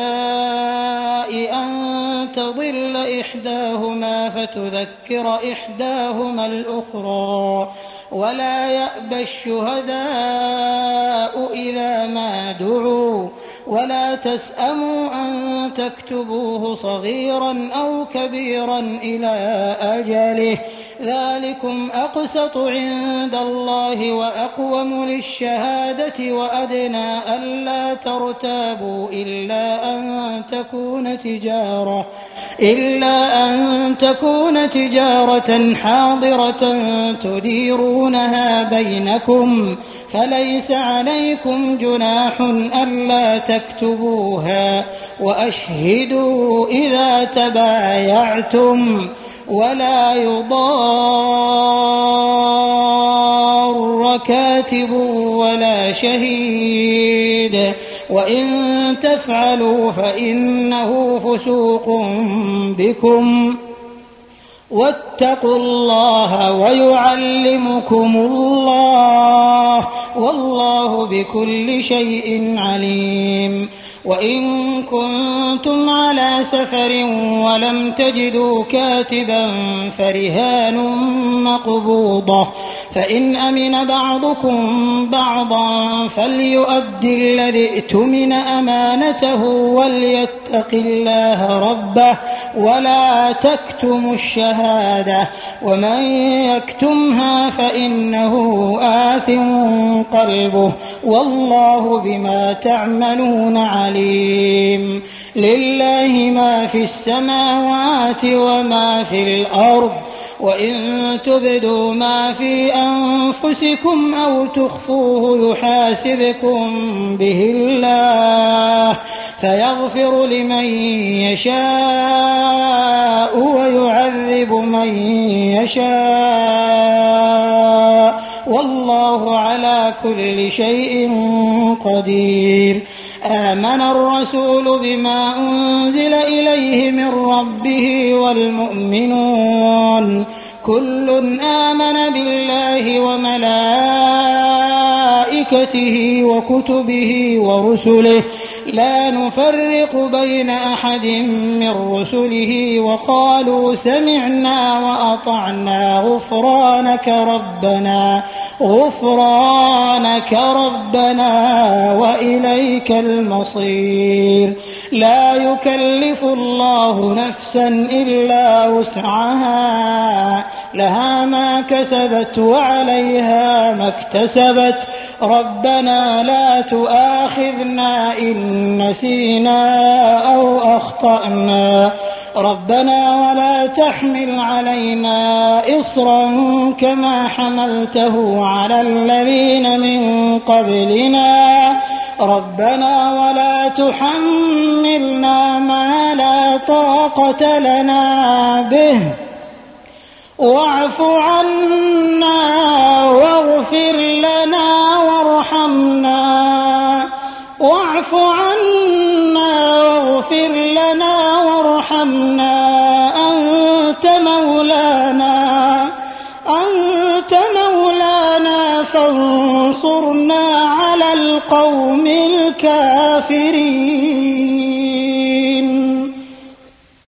أن تضل إحداهما فتذكر إحداهما الأخرى ولا يأبى الشهداء إذا ما دعوا ولا تسأموا أن تكتبوه صغيرا أو كبيرا إلى أجله ذلكم أقسط عند الله وأقوم للشهادة وأدنى ألا ترتابوا إلا أن تكون تجارة إلا أن تكون تجارة حاضرة تديرونها بينكم فليس عليكم جناح ألا تكتبوها وأشهدوا إذا تبايعتم ولا يضار كاتب ولا شهيد وإن تفعلوا فإنه فسوق بكم واتقوا الله ويعلمكم الله والله بكل شيء عليم. وإن كنتم على سفر ولم تجدوا كاتبا فرهان مقبوضة فإن أمن بعضكم بعضا فليؤدي الذي ائتمن أمانته وليتق الله ربه ولا تكتموا الشهادة ومن يكتمها فإنه آثم قلبه والله بما تعملون عليم. لله ما في السماوات وما في الأرض وإن تبدوا ما في أنفسكم أو تخفوه يحاسبكم به الله فيغفر لمن يشاء ويعذب من يشاء والله على كل شيء قدير. آمن الرسول بما أنزل إليه من ربه والمؤمنون كل آمن بالله وملائكته وكتبه ورسله لا نفرق بين أحد من رسله وقالوا سمعنا وأطعنا غفرانك ربنا غفرانك ربنا وإليك المصير. لا يكلف الله نفسا إلا وسعها لها ما كسبت وعليها ما اكتسبت ربنا لا تؤاخذنا إن نسينا أو أخطأنا ربنا ولا تحمل علينا إصرا كما حملته على الذين من قبلنا ربنا ولا تحملنا ما لا طاقة لنا به واعف عنا واغفر لنا وارحمنا واعف عنا واغفر لنا وارحمنا أنت مولانا أنت مولانا فانصرنا على القوم الكافرين.